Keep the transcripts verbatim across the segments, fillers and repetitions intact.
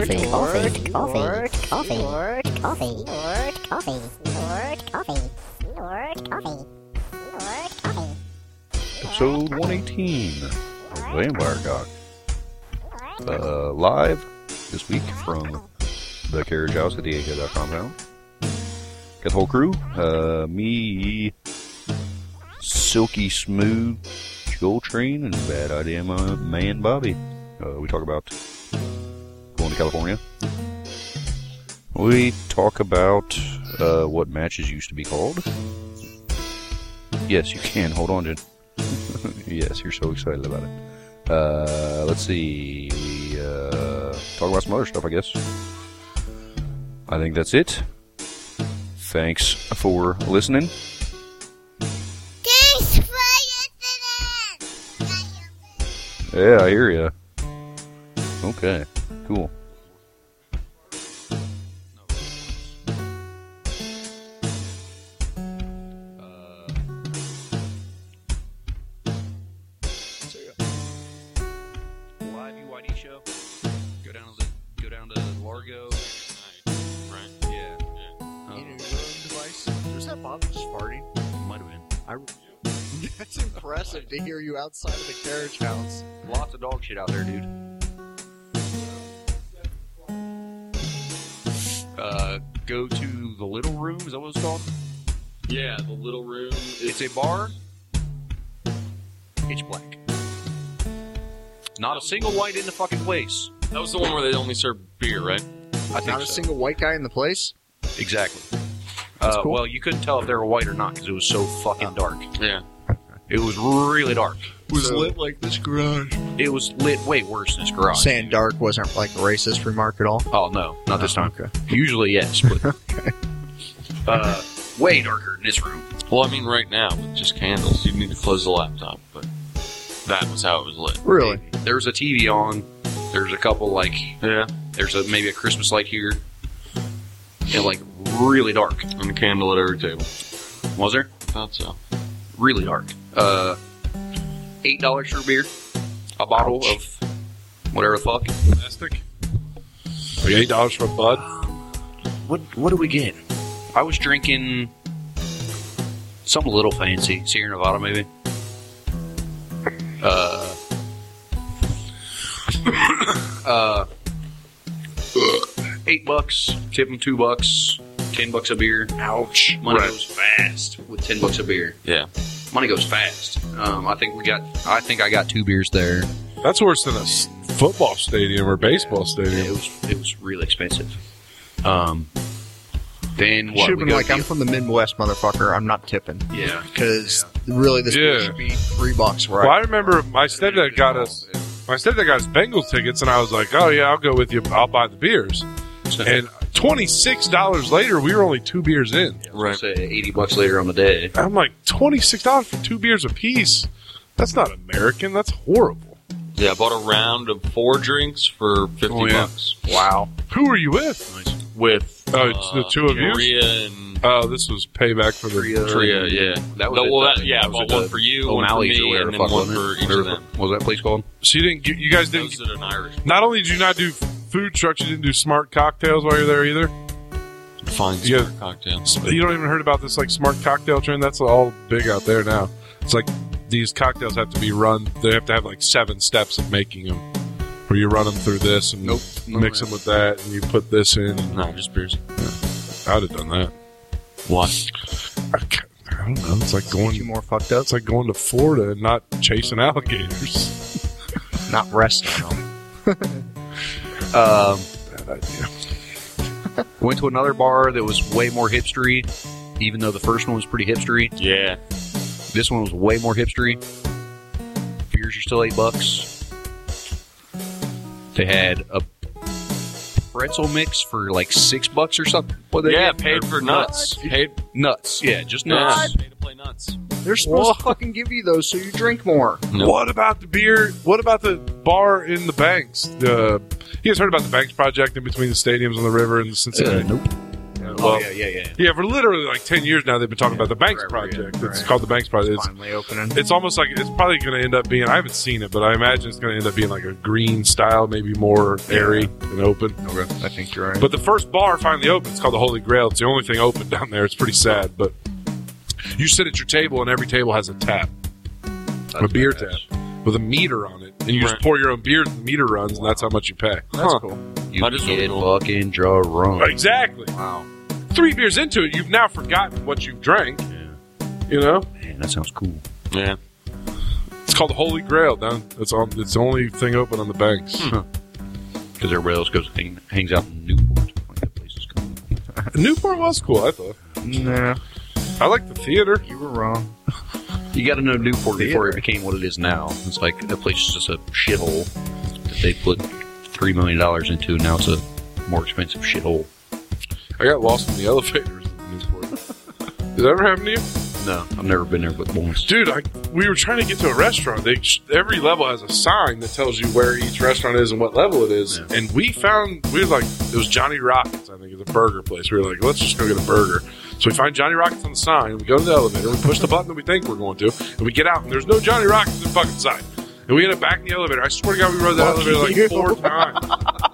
coffee, coffee, coffee, coffee, coffee, coffee, coffee, coffee, coffee. Episode one eighteen of Vampire Cock. Uh, live this week from the carriage house at the A K dot compound. Got the whole crew. Uh, me, Silky Smooth, Gold Train, and Bad Idea my man Bobby. Uh, we talk about going to California. We talk about uh, what matches used to be called. Yes, you can. Hold on, Jen. Yes, you're so excited about it. Uh, let's see. We uh, talk about some other stuff, I guess. I think that's it. Thanks for listening. Thanks for listening. Yeah, I hear ya. Okay, cool. To hear you outside of the carriage house. Lots of dog shit out there, dude. Uh, go to the Little Room, is that what it's called? Yeah, the Little Room. It's a bar. Pitch black. Not a single white in the fucking place. That was the one where they only serve beer, right? I think Not a so. single white guy in the place? Exactly. That's Uh, cool. Well, you couldn't tell if they were white or not because it was so fucking dark. Yeah. It was really dark. It was So- lit like this garage. It was lit way worse than this garage. Saying dark wasn't like a racist remark at all. Oh, no. Not this Oh, time. okay. Usually, yes. But, Okay. uh, way darker in this room. Well, I mean, right now, with just candles, you need to close the laptop, but that was how it was lit. Really? There's a T V on. There's a couple, like, Yeah. there's a maybe a Christmas light here. And, like, really dark. And a candle at every table. Was there? Thought so. Really dark. Uh, eight dollars for beer. A bottle Ouch. of whatever the fuck. Domestic? Like eight dollars for a bud? What what do we get? I was drinking something a little fancy. Sierra Nevada, maybe. Uh, uh, eight bucks. Tip them two bucks. Ten bucks a beer. Ouch. Money Right. goes fast with ten bucks a beer. Yeah. Money goes fast. Um, I think we got. I think I got two beers there. That's worse than a s- football stadium or baseball It stadium. was it was really expensive. Um, then Should what? have We been go like, to- I'm from the Midwest, motherfucker. I'm not tipping. yeah. Because really, this beer Yeah. should be three bucks. Right? Well, I remember my stepdad got us. My stepdad got us Bengals tickets, and I was like, "Oh yeah, I'll go with you. I'll buy the beers." And twenty-six dollars later, we were only two beers in. Right. Say eighty bucks later on the day. I'm like, twenty-six dollars for two beers a piece? That's not American. That's horrible. Yeah, I bought a round of four drinks for fifty Oh, yeah. bucks. Wow. Who were you with? With Oh, uh, it's the two of you? Maria and Oh, this was payback for the. Tria. Tria, yeah. That was No, at well, the- that, yeah, I that was bought at one the for you, one for O'Malley's or me, whatever and the then fuck, one wasn't for it? each of Whatever- them. What was that place called? So you didn't. You, you guys didn't. Those that are an Irish. Not only did you not do food trucks, you didn't do smart cocktails while you're there either. Fine Yeah. smart cocktails. You don't even heard about this like smart cocktail trend. That's all big out there now. It's like these cocktails have to be run. They have to have like seven steps of making them, where you run them through this and Nope. mix them with that, and you put this in. And No, just beers. I'd have done that. What? I, ca- I don't know. It's like Get going. you more fucked up. It's like going to Florida and not chasing alligators. Not resting them. Um, Bad idea. went to another bar that was way more hipstery, even though the first one was pretty hipstery. Yeah. This one was way more hipstery. Beers are still eight bucks. They had a pretzel mix for like six bucks or something. What they Yeah, get? paid for nuts. Paid Nuts. Yeah, just yeah. nuts. Paid to play nuts. They're supposed to fucking give you those so you drink more. No. What about the beer? What about the bar in the Banks? The you guys heard about the Banks project in between the stadiums on the river and the Cincinnati? Uh, nope. Nope. Oh, Well, yeah, yeah, yeah. yeah, for literally like ten years now, they've been talking about the Banks Forever, yeah. Project. It's Right. called the Banks Project. It's, Finally opening. it's almost like it's probably going to end up being. I haven't seen it, but I imagine it's going to end up being like a green style, maybe more airy and open. Okay. I think you're right. But the first bar finally opened. It's called the Holy Grail. It's the only thing open down there. It's pretty sad, but you sit at your table, and every table has a tap, a beer badass. tap with a meter on it, and you Right. just pour your own beer. The meter runs, and that's how much you pay. That's Huh. cool. You I just get don't know. fucking drunk. Exactly. Wow. Three beers into it, you've now forgotten what you've drank. Yeah. You know, Man, that sounds cool. Yeah. it's called the Holy Grail. Down, it's on. It's the only thing open on the Banks. Because everybody else goes hang, hangs out in Newport. Like that place is cool. Newport was cool. I thought. Nah, I like the theater. you were wrong. You got to know Newport Theater. before it became what it is now. It's like that place is just a shithole that they put three million dollars into. Now it's a more expensive shithole. I got lost in the elevators in Newport. Did that ever happen to you? No, I've never been there but once. Dude, I, we were trying to get to a restaurant. They, every level has a sign that tells you where each restaurant is and what level it is. Yeah. And we found, we were like, it was Johnny Rockets, I think, it's a burger place. We were like, let's just go get a burger. So we find Johnny Rockets on the sign, we go to the elevator, we push the button that we think we're going to, and we get out, and there's no Johnny Rockets in the fucking sign. And we end up back in the elevator. I swear to God, we rode that Fuck elevator like you. four times.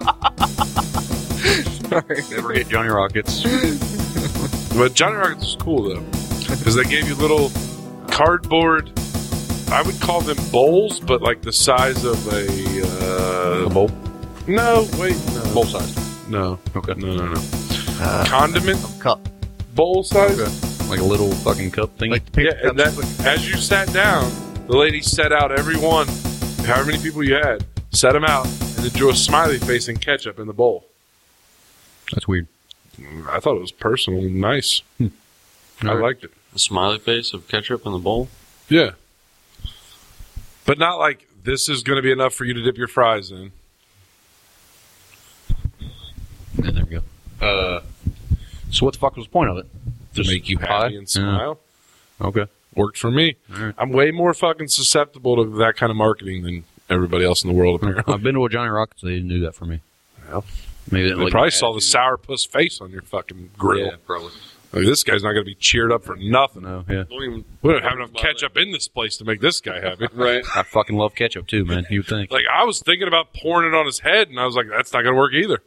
Never hit Johnny Rockets. But Johnny Rockets is cool, though, because they gave you little cardboard, I would call them bowls, but like the size of a... Uh, A bowl? No, wait, no. Bowl size. No. Okay. No, no, no. Uh, Condiment cup. bowl size? Like a little fucking cup thing. Like the Yeah, picture and that, as you sat down, the lady set out every one, however many people you had, set them out, and then drew a smiley face and ketchup in the bowl. That's weird. I thought it was personal and nice. I Alright. liked it. A smiley face of ketchup in the bowl. Yeah. But not like, this is going to be enough for you to dip your fries in. Yeah, there we go. Uh, so what the fuck was the point of it? To Just make you pie? happy and smile. Yeah. Okay. Worked for me. Alright. I'm way more fucking susceptible to that kind of marketing than everybody else in the world, apparently. I've been to a Johnny Rockets. They didn't do that for me. Well, Maybe they They didn't like probably the saw the attitude. sourpuss face on your fucking grill. Yeah, probably. Like, this guy's not going to be cheered up for nothing. No, yeah. Don't even. We don't have enough ketchup in this place to make this guy happy. Right. I fucking love ketchup too, man. You'd think. Like, I was thinking about pouring it on his head, and I was like, that's not going to work either.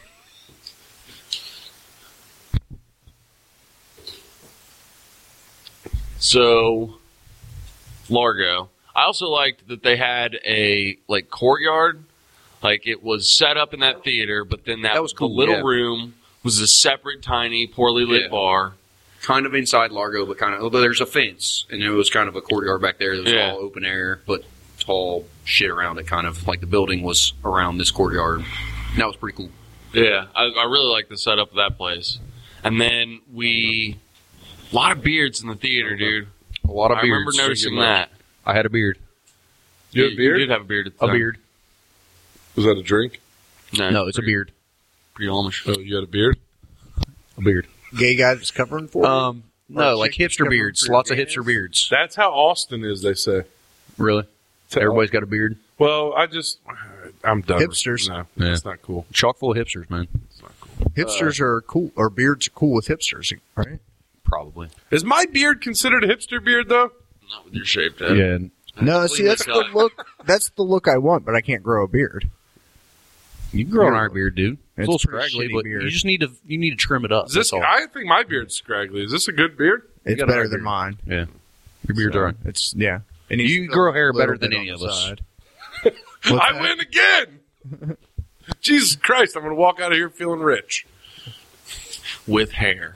So, Largo. I also liked that they had a like courtyard, like it was set up in that theater, but then that, That was the cool, little yeah. room was a separate, tiny, poorly lit Yeah. bar. Kind of inside Largo, but kind of. Although there's a fence, and it was kind of a courtyard back there. That was Yeah. all open air, but tall shit around it. Kind of like the building was around this courtyard. And that was pretty cool. Yeah, I, I really like the setup of that place. And then we, a lot of beards in the theater, dude. A lot of I beards. remember noticing much. that. I had a beard. You have a beard? You did have a beard at the A time. beard. Was that a drink? No, it's a beard. Pretty Amish. Oh, you had a beard? A beard. Gay guy that's covering for you? Um, no, Or like chick hipster covering beards. for your Lots of gayness? hipster beards. That's how Austin is, they say. Really? Everybody's got a beard. Well, I just, I'm done. Hipsters. No, Yeah. that's not cool. Chock full of hipsters, man. It's not cool. Hipsters are cool, or beards are cool with hipsters, right? Probably. Is my beard considered a hipster beard, though? Not with your shaved head. Yeah. No, see, that's the look. That's the look I want, but I can't grow a beard. You can grow an iron beard, dude. It's, It's a little a pretty scraggly, shitty but beard. you just need to you need to trim it up. Is this? that's all. I think my beard's scraggly. Is this a good beard? It's got a better high than beard. mine. Yeah. Your beard's So, all right. It's yeah. And You grow hair better than any of us. What's I that? win again. Jesus Christ! I'm going to walk out of here feeling rich. With hair.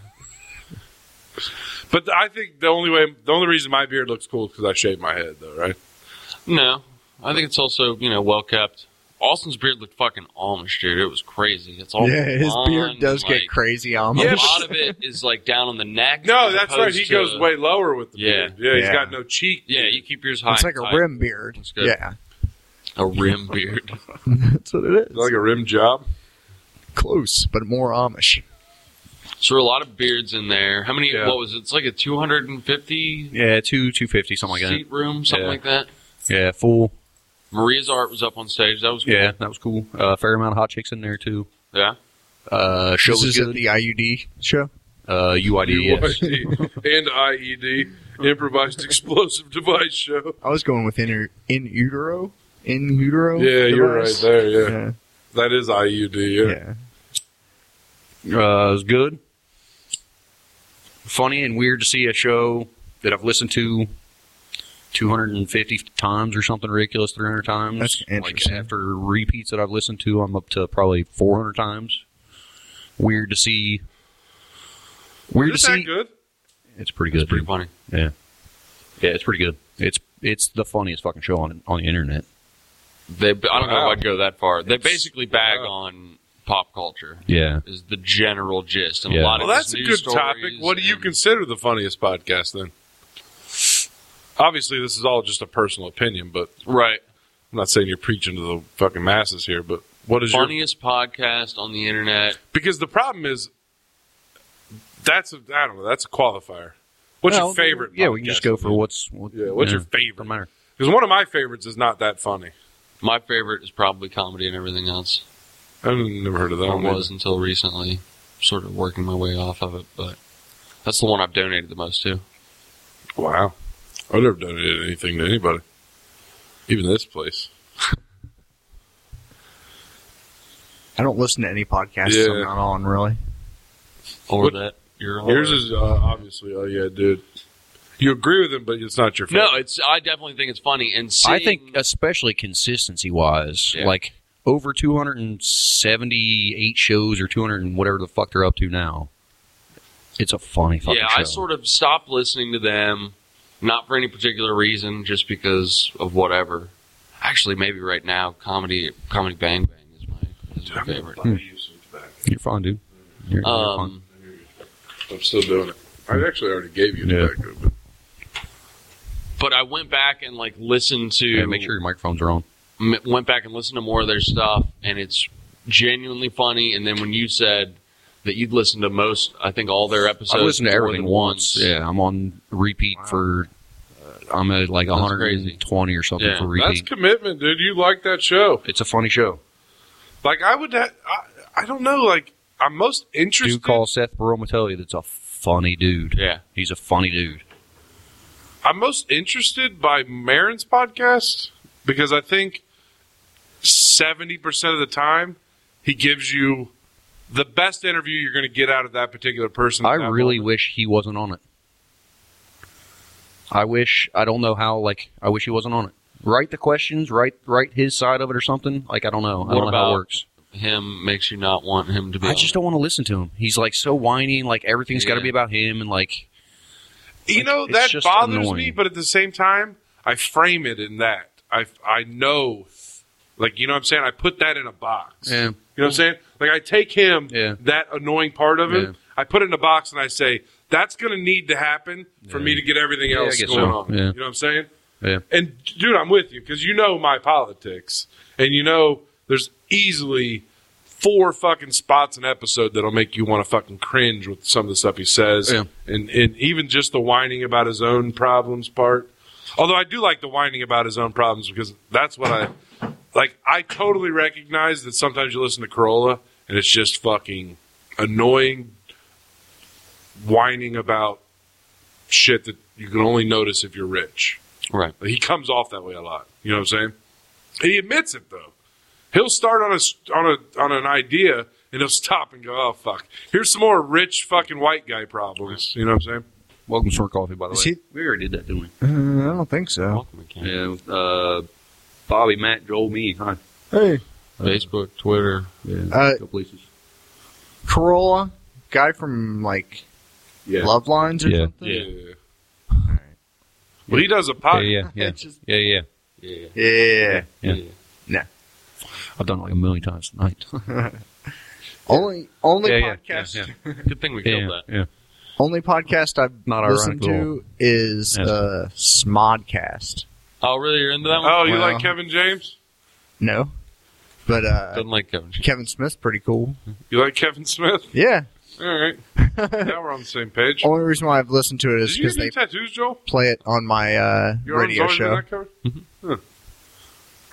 But I think the only way, the only reason my beard looks cool is because I shave my head, though, right? No. I think it's also, you know, well kept. Austin's beard looked fucking Amish, dude. It was crazy. It's all Yeah, his blonde beard does and, like, get crazy A Amish. Yeah, lot of it is like down on the neck. No, as that's right. opposed He to- goes way lower with the Yeah. beard. Yeah, he's Yeah. got no cheek. Yeah, you keep yours high. It's like a tight. rim beard. That's good. Yeah, A rim beard. that's what it is. It's like a rim job. Close, but more Amish. So there are a lot of beards in there. How many? Yeah. What was it? It's like a two hundred fifty Yeah, two two fifty, something like seat room, something Yeah. like that. that. Yeah, full. Maria's art was up on stage. That was cool. Yeah, that was cool. Uh, fair amount of hot chicks in there too. Yeah. Uh, show This was is at good. the I U D show. Uh, U I D, yes. U I D and I E D, Improvised Explosive Device Show. I was going with in, in utero. In utero? Yeah, you're right device. there, yeah. Yeah. That is I U D, yeah. yeah. Uh, it was good. Funny and weird to see a show that I've listened to two hundred fifty times or something ridiculous, three hundred times. That's interesting. Like after repeats that I've listened to, I'm up to probably four hundred times. Weird to see. Weird Is to that see. good? It's pretty good. It's pretty dude. funny. Yeah. Yeah, it's pretty good. It's it's the funniest fucking show on on the internet. They, I don't know Wow. if I'd go that far. They It's- basically bag wow. on pop culture. Yeah. Is the general gist, and Yeah. a lot Well, of that's his a news good topic. stories What do you and- consider the funniest podcast then? Obviously, this is all just a personal opinion, but Right. I'm not saying you're preaching to the fucking masses here, but what is your... Funniest podcast on the internet? Because the problem is, that's a, I don't know, that's a qualifier. What's Well, your favorite? Yeah, we can just podcast go on for the- what's. What, Yeah, what's your Doesn't favorite? matter. Because one of my favorites is not that funny. My favorite is probably comedy and everything else. I've never heard of that I one. was until recently, sort of working my way off of it, but that's the one I've donated the most to. Wow. I've never donated anything to anybody. Even this place. I don't listen to any podcasts Yeah. I'm not on, really. Or What- that you're on. Yours is uh, obviously, oh yeah, dude. You agree with him, but it's not your favorite. No, it's. I definitely think it's funny, and seeing, I think, especially consistency wise, Yeah. like over two hundred seventy-eight shows or two hundred and whatever the fuck they're up to now. It's a funny fucking yeah, show. I sort of stopped listening to them, not for any particular reason, just because of whatever. Actually, maybe right now, comedy, comedy Bang Bang is my is my favorite. I'm, You're fine, dude. You're, you're fine. Um, I'm still doing it. I actually already gave you Yeah. tobacco, but but I went back and like listened to. Yeah, make sure your microphones are on. m- went back and listened to more of their stuff, and it's genuinely funny. And then when you said that you'd listened to most, I think all their episodes. I listened to more everything than once. Yeah, I'm on repeat for. Uh, I'm at like That's one hundred twenty or something Yeah. for that's repeat. commitment, dude. You like that show. It's a funny show. Like, I would, ha- I, I don't know, like, I'm most interested. Dude call Seth Barometelli. That's a funny dude. Yeah. He's a funny dude. I'm most interested by Marin's podcast because I think seventy percent of the time he gives you the best interview you're going to get out of that particular person. at I that really moment. wish he wasn't on it. I wish I don't know how. Like I wish he wasn't on it. Write the questions. Write write his side of it or something. Like I don't know. I What don't know how about- it works. Him makes you not want him to be. I on just it. don't want to listen to him. He's like so whiny. And like everything's got to Yeah. be about him. And like You Like, know, it's that just bothers annoying. me, but at the same time, I frame it in that. I, I know, like, you know what I'm saying? I put that in a box. Yeah. You know what I'm saying? Like, I take him, Yeah. that annoying part of him, Yeah. I put it in a box and I say, that's going to need to happen for me to get everything Yeah, I else guess going so. on. Yeah. You know what I'm saying? yeah. And, dude, I'm with you because you know my politics. And you know there's easily four fucking spots an episode that'll make you want to fucking cringe with some of the stuff he says. Yeah. And, and even just the whining about his own problems part. Although I do like the whining about his own problems because that's what I like. I totally recognize that sometimes you listen to Corolla and it's just fucking annoying whining about shit that you can only notice if you're rich. Right. Like, he comes off that way a lot. You know what I'm saying? And he admits it though. He'll start on a on a on an idea and he'll stop and go, "Oh fuck, here's some more rich fucking white guy problems." You know what I'm saying? Welcome to Smart Coffee, by the Is way. he- We already did that, didn't we? Uh, I don't think so. Welcome again. Yeah. with, Uh, Bobby, Matt, Joel, me. Hi. Hey, Facebook, Twitter. Yeah. Uh, go places. Corolla, guy from like Yeah. Love Lines or Yeah. something. Yeah. Well, he does a Yeah, podcast. yeah, yeah, It's just- yeah, yeah. Yeah. Yeah. Yeah. Nah. I've done it like a million times tonight. Only only Yeah, yeah, podcast yeah, yeah. Good thing we killed yeah, that. yeah. only podcast I've Not listened ironic at to is Yes. uh, Smodcast. Oh, really? You're into that one? Oh, you Well- like Kevin James? No, but uh, Doesn't like Kevin. Kevin Smith's pretty cool. You like Kevin Smith? Yeah. All right. Now we're on the same page. Only reason why I've listened to it is Did you because get any they tattoos, Joel? play it on my uh, Your arm's radio always been show. that covered? Huh.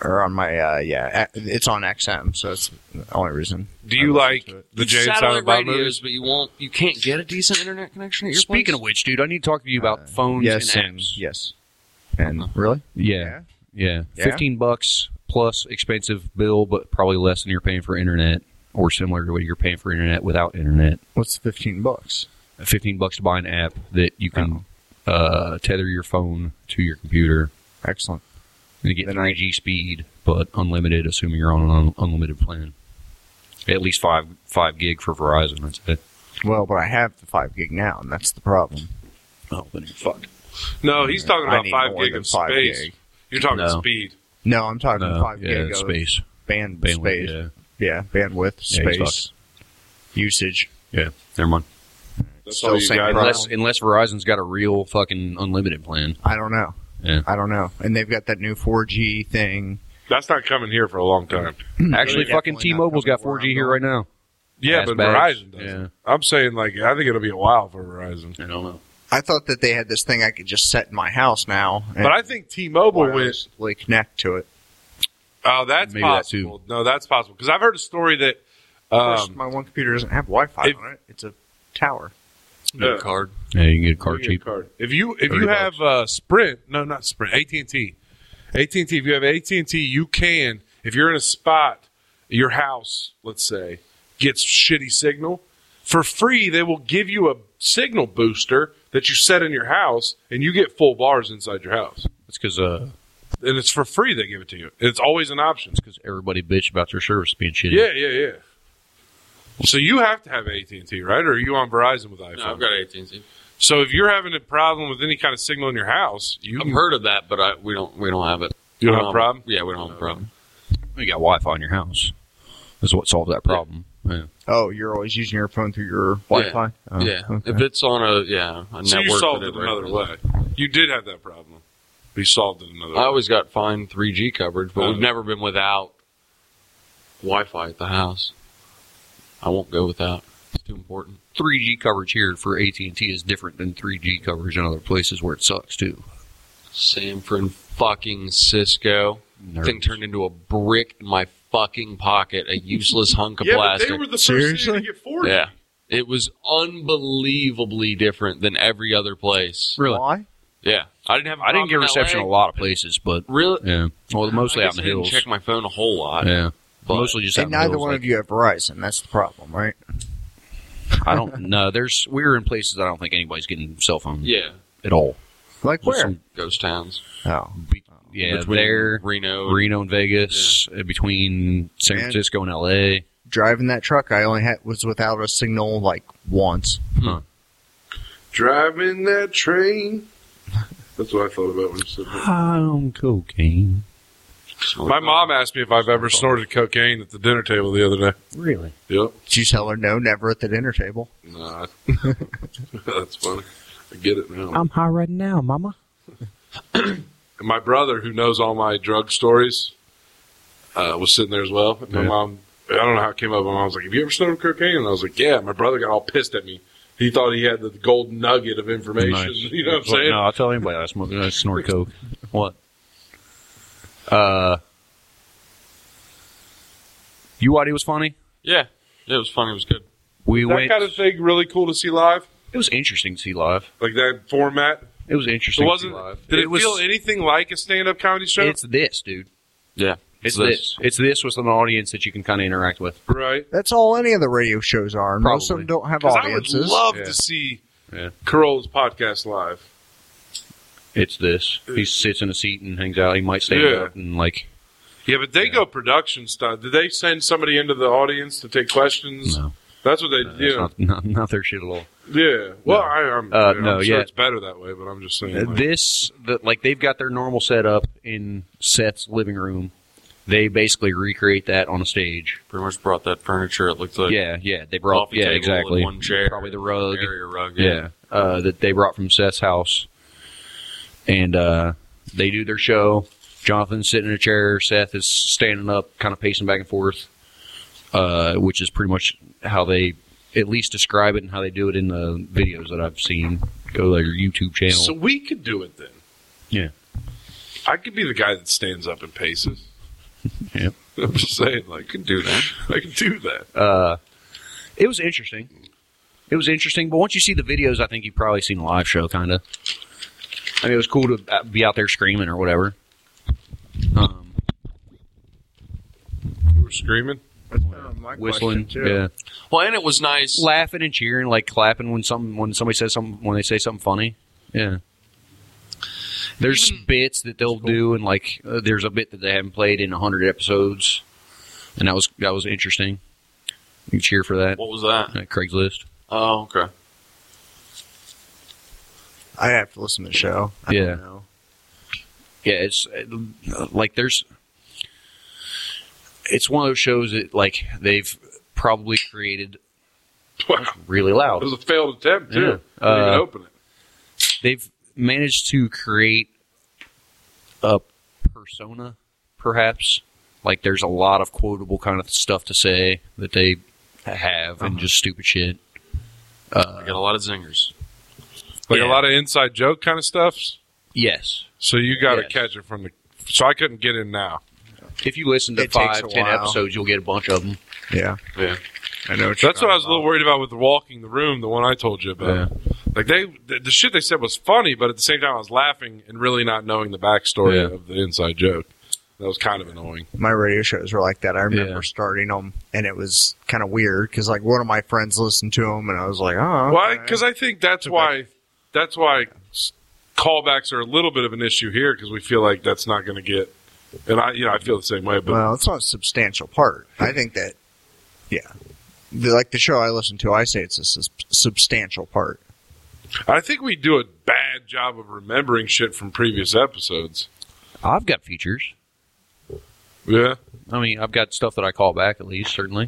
or on my uh, yeah, it's on X M, so that's the only reason. Do you like the Jay and Silent satellite Bob radios, movies? but you won't. You can't get a decent internet connection at your Speaking place? of which, dude, I need to talk to you about Uh, phones yes, and and apps. yes, and really, Yeah, yeah, Yeah? fifteen bucks plus expensive bill, but probably less than you're paying for internet, or similar to what you're paying for internet without internet. what's fifteen bucks? Fifteen bucks to buy an app that you can uh, tether your phone to your computer. Excellent. And you get Then three G speed, but unlimited, assuming you're on an un- unlimited plan. At least five five gig for Verizon. That's it. Well, but I have the five gig now, and that's the problem. Oh, then you're fucked. No, he's talking I about need five more gig than of five space. gig. You're talking No. speed. No, I'm talking No, five yeah, gig of space. band Bandwidth, space. yeah. Yeah, bandwidth, Yeah, he's space, usage. Yeah, never mind. That's Still all you same guys. problem. Unless, unless Verizon's got a real fucking unlimited plan. I don't know. Yeah. I don't know. And they've got that new four G thing. That's not coming here for a long time. Actually, Really fucking definitely not T-Mobile's got coming four G where here I'm right now. Yeah, Ass but bags. Verizon doesn't. Yeah. I'm saying, like, I think it'll be a while for Verizon. I don't know. I thought that they had this thing I could just set in my house now. And But I think T-Mobile went. wirelessly connect to it. Oh, that's Maybe that possible. No, that's possible because I've heard a story that. Of course, Um, my one computer doesn't have Wi-Fi if- on it. It's a tower. Get a Yeah. card. Yeah, you can get a car you get a cheap. card. If you if thirty you bucks. have uh, Sprint, no, not Sprint, A T and T, A T and T. If you have A T and T, you can. If you're in a spot, your house, let's say, gets shitty signal, for free they will give you a signal booster that you set in your house, and you get full bars inside your house, It's because uh, and it's for free. They give it to you. It's always an option. because everybody bitch about their service being shitty. Yeah, yeah, yeah. So you have to have A T and T, right? Or are you on Verizon with iPhone? No, I've got A T and T. So if you're having a problem with any kind of signal in your house, you I've can, heard of that, but I, we don't. We don't have it. you don't We have a problem. Yeah, we don't have a problem. You got Wi-Fi in your house. That's what solves that problem. Yeah. Oh, you're always using your phone through your Wi-Fi? Oh, yeah, okay. if it's on a yeah a So network. you solved that it another recommends- way. You did have that problem. You solved it another I way. always got fine three G coverage, but Oh. we've never been without Wi-Fi at the house. I won't go without. It's too important. three G coverage here for A T and T is different than three G coverage in other places where it sucks too. Sanford fucking Cisco. Nerds. Thing turned into a brick in my fucking pocket, a useless hunk of yeah, but plastic. they were the first city Seriously? to get four G. Yeah. It was unbelievably different than every other place. Really? Why? Yeah. I didn't have a I didn't get problem in reception in L A. a lot of places, but Really? yeah. Well, mostly I out in guess the I didn't hills. check my phone a whole lot. Yeah. But Mostly just out And in the neither hills. one like- of you have Verizon. That's the problem, right? I don't know. There's we're in places that I don't think anybody's getting cell phone Yeah. at all. Like Just where? some- Ghost towns. Oh. be- yeah, Between there, Reno. Reno and Vegas, uh, between San Man. Francisco and L A. Driving that truck, I only had was without a signal like once. Driving that train. That's what I thought about when you said that. On cocaine. My mom asked me if I've ever snorted cocaine at the dinner table the other day. Really? Yep. Did you tell her no, never at the dinner table? Nah. That's funny. I get it now. I'm high right now, Mama. And my brother, who knows all my drug stories, uh, was sitting there as well. And my Yeah. mom, I don't know how it came up. My mom was like, "Have you ever snorted cocaine?" And I was like, "Yeah." My brother got all pissed at me. He thought he had the golden nugget of information. Nice. You know what I'm saying? No, I'll tell anybody I smoke. I snort coke. What? Uh, U I D was funny. Yeah. It was fun. It was good. We that went. kind of thing really cool to see live, It was interesting to see live. like that format. It was It interesting. wasn't. to see live. Did it, was, feel anything like a stand-up comedy show? It's this, dude. Yeah. It's this. It's this with an audience that you can kind of interact with. right. That's all any of the radio shows are. and Most of Probably. them don't have Because I would audiences. love Yeah. to see Yeah. Carolla's podcast live. It's this. He sits in a seat and hangs out. He might stand Yeah. up and like. Yeah, but they go production stuff. Did they send somebody into the audience to take questions? No, That's what they no, do. that's not, not not their shit at all. Yeah. Well, I, I'm, Uh, you know, no, I'm sure yeah. it's better that way, but I'm just saying. Uh, like- This, the, like, they've got their normal setup in Seth's living room. They basically recreate that on a stage. Pretty much brought that furniture. It looked like Yeah, yeah, they brought. coffee Yeah, table exactly. and one chair. Probably the rug. Area rug. Yeah, uh, that they brought from Seth's house, and uh, they do their show. Jonathan's sitting in a chair. Seth is standing up, kind of pacing back and forth, uh, which is pretty much how they at least describe it and how they do it in the videos that I've seen. Go to their YouTube channel. So we could do it then. Yeah. I could be the guy that stands up and paces. Yep. I'm just saying, like, You can do that. I can do that. Uh, it was interesting. It was interesting, but once you see the videos, I think you've probably seen the live show, kind of. I mean, it was cool to be out there screaming or whatever. Um, You were screaming. That's kind of my whistling, question, too. yeah, Well, and it was nice. laughing and cheering, like clapping when some when somebody says something when they say something funny. Yeah. There's Even- bits that they'll do, and like uh, there's a bit that they haven't played in a hundred episodes, and that was that was interesting. You can cheer for that. What was that? At Craigslist. Oh, okay. I have to listen to the show. I Yeah. don't know. Yeah, it's uh, like there's. It's one of those shows that like they've probably created Wow. really It loud. was a failed attempt, too. Yeah. Didn't even Uh, open it. They've managed to create a persona, perhaps. Like there's a lot of quotable kind of stuff to say that they have, and just stupid shit. I Uh, got a lot of zingers. Like yeah. a lot of inside joke kind of stuff. yes, So you got to Yes. catch it from the. So I couldn't get in now. if you listen to It takes five, a ten while. episodes, you'll get a bunch of them. Yeah. Yeah. I know. That's what I was a little worried about with walking the room, the one I told you about. Like they, the, the shit they said was funny, but at the same time I was laughing and really not knowing the backstory Yeah. of the inside joke. That was kind of annoying. My radio shows were like that. I remember Yeah. starting them, and it was kind of weird because like one of my friends listened to them, and I was like, oh, Why? okay. Because I think that's Okay. why. That's why s- callbacks are a little bit of an issue here because we feel like that's not going to get. And I, you know, I feel the same way. But Well, it's not a substantial part. I think that, yeah, the, like the show I listen to, I say it's a sus- substantial part. I think we do a bad job of remembering shit from previous episodes. I've got features. Yeah, I mean, I've got stuff that I call back at least, certainly.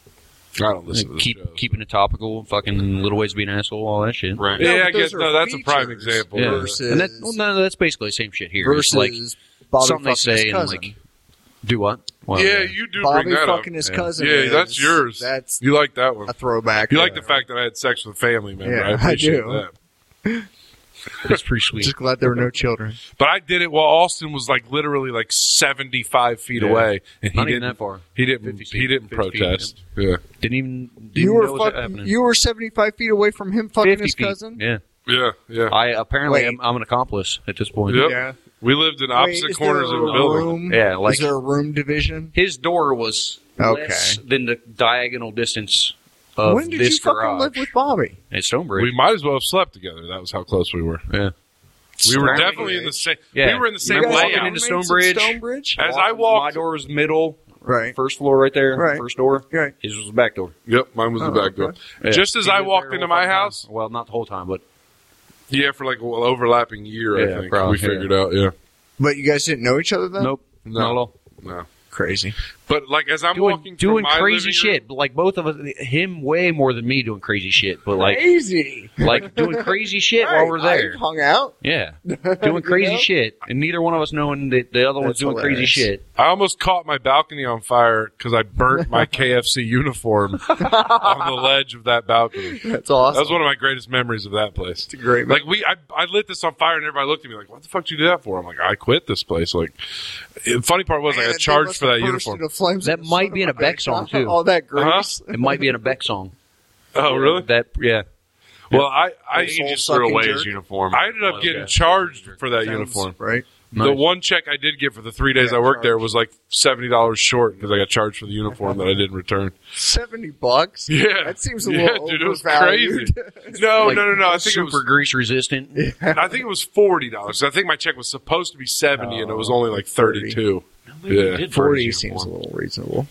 I don't listen to the Keep shows. keeping it topical, fucking little ways to be an asshole, all that shit. Right. Yeah, No, I but guess those are no. That's a prime features. example. Yeah, Versus- and that, well, no, that's basically the same shit here. It's Versus like Bobby something they fucking his say and cousin. like do what? Well, yeah, you do Bobby bring that up. fucking his Yeah. cousin. Yeah, is- that's yours. That's You like that one. a throwback. You like to- the fact that I had sex with a family member. Yeah, I I appreciate do. that. That's pretty sweet. Just glad there were no children. But I did it while Austin was like literally like seventy-five feet Yeah. away, and he Not even didn't. that far. He didn't. fifty feet, He didn't fifty feet, protest. Yeah, Didn't even. Didn't You know were what was fuck, happening. you were seventy-five feet away from him fucking Fifty his feet. cousin. Yeah, yeah, yeah. I apparently Wait. am, I'm an accomplice at this point. Yep. Yeah. We lived in opposite Wait, is corners there of a the building. room? Yeah, like is there a room division? his door was Okay. less than the diagonal distance of When did this you fucking garage live with Bobby? at Stonebridge. We might as well have slept together. That was how close we were. yeah, We were Apparently- definitely in the same. Yeah. We were in the same Remember layout. walking into roommates in Stonebridge? Stonebridge? As I my walked, door was middle, Right. first floor right there, Right. first door. Right. His was the back door. yep, mine was the Oh, back door. okay. Yeah. Just as He I lived walked there into the whole my fucking house, time. Well, not the whole time, but yeah, for like an overlapping year, Yeah, I think probably, we figured out. Yeah, But you guys didn't know each other then? nope, No. not at all. no. Crazy. But like as I'm Doing, walking, doing from my crazy living shit, room- but like both of us, him way more than me doing crazy shit, but like Crazy. like doing crazy shit while we're there. I hung out. Yeah, doing crazy You know? shit, and neither one of us knowing that the other one's That's doing crazy hilarious. shit. I almost caught my balcony on fire because I burnt my K F C uniform on the ledge of that balcony. That's awesome. That was one of my greatest memories of that place. It's a great. Like we, I, I lit this on fire and everybody looked at me like, "What the fuck did you do that for?" I'm like, "I quit this place." Like, the funny part was I got charged for that uniform. That might be in a Beck song, too. All that Uh-huh. grease. It might be in a Beck song. Oh, really? That yeah. Well, I, I, I think he just soul-sucking threw away jerk. his uniform. I ended up Okay. getting charged for that Sounds uniform. right? The Nice. one check I did get for the three days Yeah, I worked there charged. was like seventy dollars short because I got charged for the uniform that I didn't return. Seventy bucks. Yeah, That seems a yeah, little dude, it was overvalued. No, Like, no, no, no. I think it super was. grease resistant. I think it was forty dollars. I think my check was supposed to be seventy, and it was only like thirty-two. Maybe he Yeah. did burn Forty his seems a uniform. little reasonable.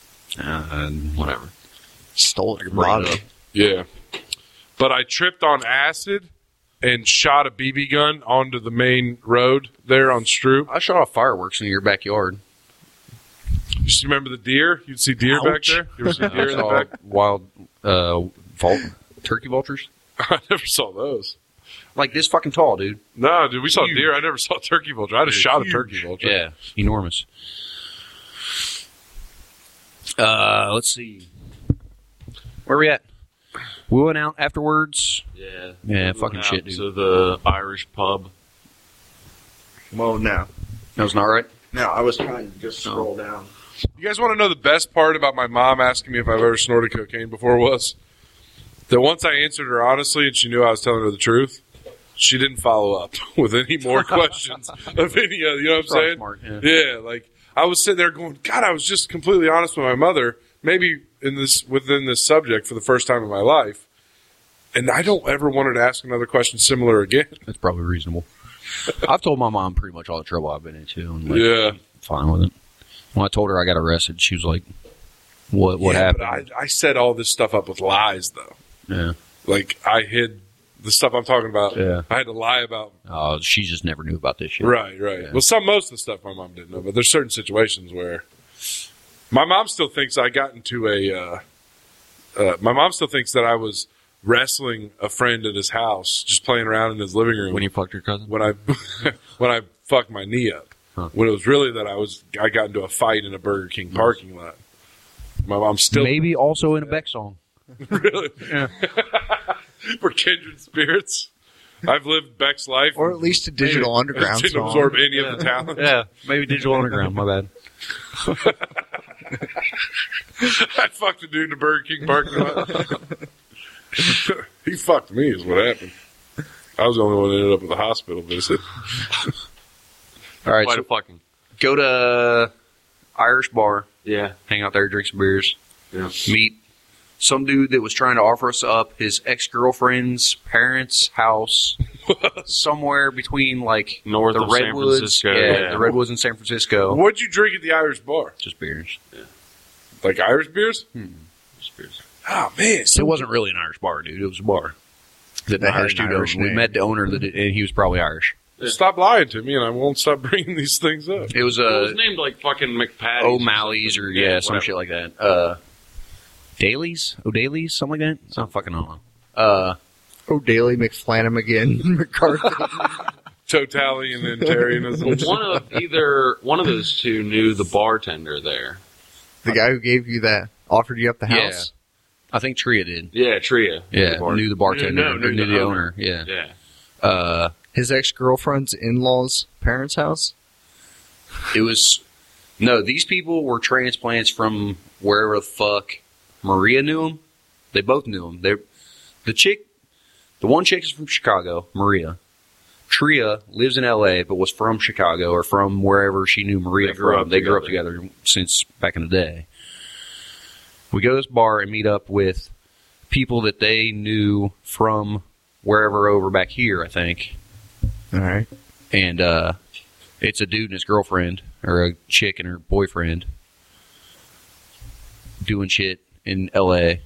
Uh, Whatever. Stole it from bring it Bobby. up. Yeah, but I tripped on acid and shot a B B gun onto the main road there on Stroop. I shot off fireworks in your backyard. You still remember the deer? You'd see deer back Ouch. there. You ever see deer I in the saw back? wild uh, vul- turkey vultures. I never saw those. Like this fucking tall, dude. No, dude, we saw Huge. deer. I never saw turkey vulture. I just They're shot huge. a turkey vulture. Yeah, enormous. Uh, let's see. Where we at? We went out afterwards. Yeah. Yeah, We fucking went shit, out dude. To the Irish pub. Well, no. That was not right. No, I was trying to just scroll down. You guys want to know the best part about my mom asking me if I've ever snorted cocaine before was that once I answered her honestly and she knew I was telling her the truth, she didn't follow up with any more questions of any other. You know what I'm saying? Smart, yeah. yeah, like I was sitting there going, God, I was just completely honest with my mother, maybe in this within this subject for the first time in my life, and I don't ever want her to ask another question similar again. That's probably reasonable. I've told my mom pretty much all the trouble I've been into, and like, Yeah. fine with it. When I told her I got arrested, she was like, "What? What yeah, happened?" But I, I set all this stuff up with lies, though. Yeah. Like I hid the stuff I'm talking about. Yeah. I had to lie about. Oh, she just never knew about this shit. Right, right. Yeah. Well, some most of the stuff my mom didn't know, but there's certain situations where my mom still thinks I got into a. Uh, uh, my mom still thinks that I was wrestling a friend at his house, just playing around in his living room When you fucked your cousin? when I when I fucked my knee up. Huh. When it was really that I was I got into a fight in a Burger King parking lot. My mom still Maybe also in a Beck song. really Yeah. for kindred spirits. I've lived Beck's life, Or at least a digital Maybe. underground didn't song. absorb any of the talent. Yeah, maybe Digital Underground. My bad. I fucked a dude in the Burger King parking lot. He fucked me is what happened. I was the only one that ended up at the hospital visit. All right, Quite so a fucking. go to Irish bar, Yeah. hang out there, drink some beers, Yeah. meet some dude that was trying to offer us up his ex-girlfriend's parents' house somewhere between like North the of San Redwoods, Francisco, yeah, yeah. the Redwoods in San Francisco. What'd you drink at the Irish bar? Just beers. Like Irish beers? Just Oh man, It wasn't really an Irish bar, dude. It was a bar that They the had Irish an dude Irish owned. We name. met the owner, that, and he was probably Irish. stop lying to me, and I won't stop bringing these things up. It was It was a named like fucking McPatty's. O'Malley's or yeah, some whatever. shit like that. Uh, Daly's, O'Daly's, something like that. I fucking don't know. Uh, O'Daly, McFlanagan, McCarthy. Totalitarianism. One of either one of those two knew the bartender there. The guy who gave you that, offered you up the Yeah. house? I think Tria did. Yeah, Tria. Yeah, The bar- knew the bartender, No, or knew knew the the owner. owner. Yeah. Yeah. Uh, His ex-girlfriend's in-laws' parents' house? it was no. These people were transplants from wherever the fuck Maria knew them. They both knew them. They, the chick, the one chick is from Chicago, Maria. Tria lives in L A, but was from Chicago or from wherever she knew Maria They grew from. up They grew up together. together since back in the day. We go to this bar and meet up with people that they knew from wherever over back here, I think. All right. And uh, it's a dude and his girlfriend, or a chick and her boyfriend, doing shit in L A.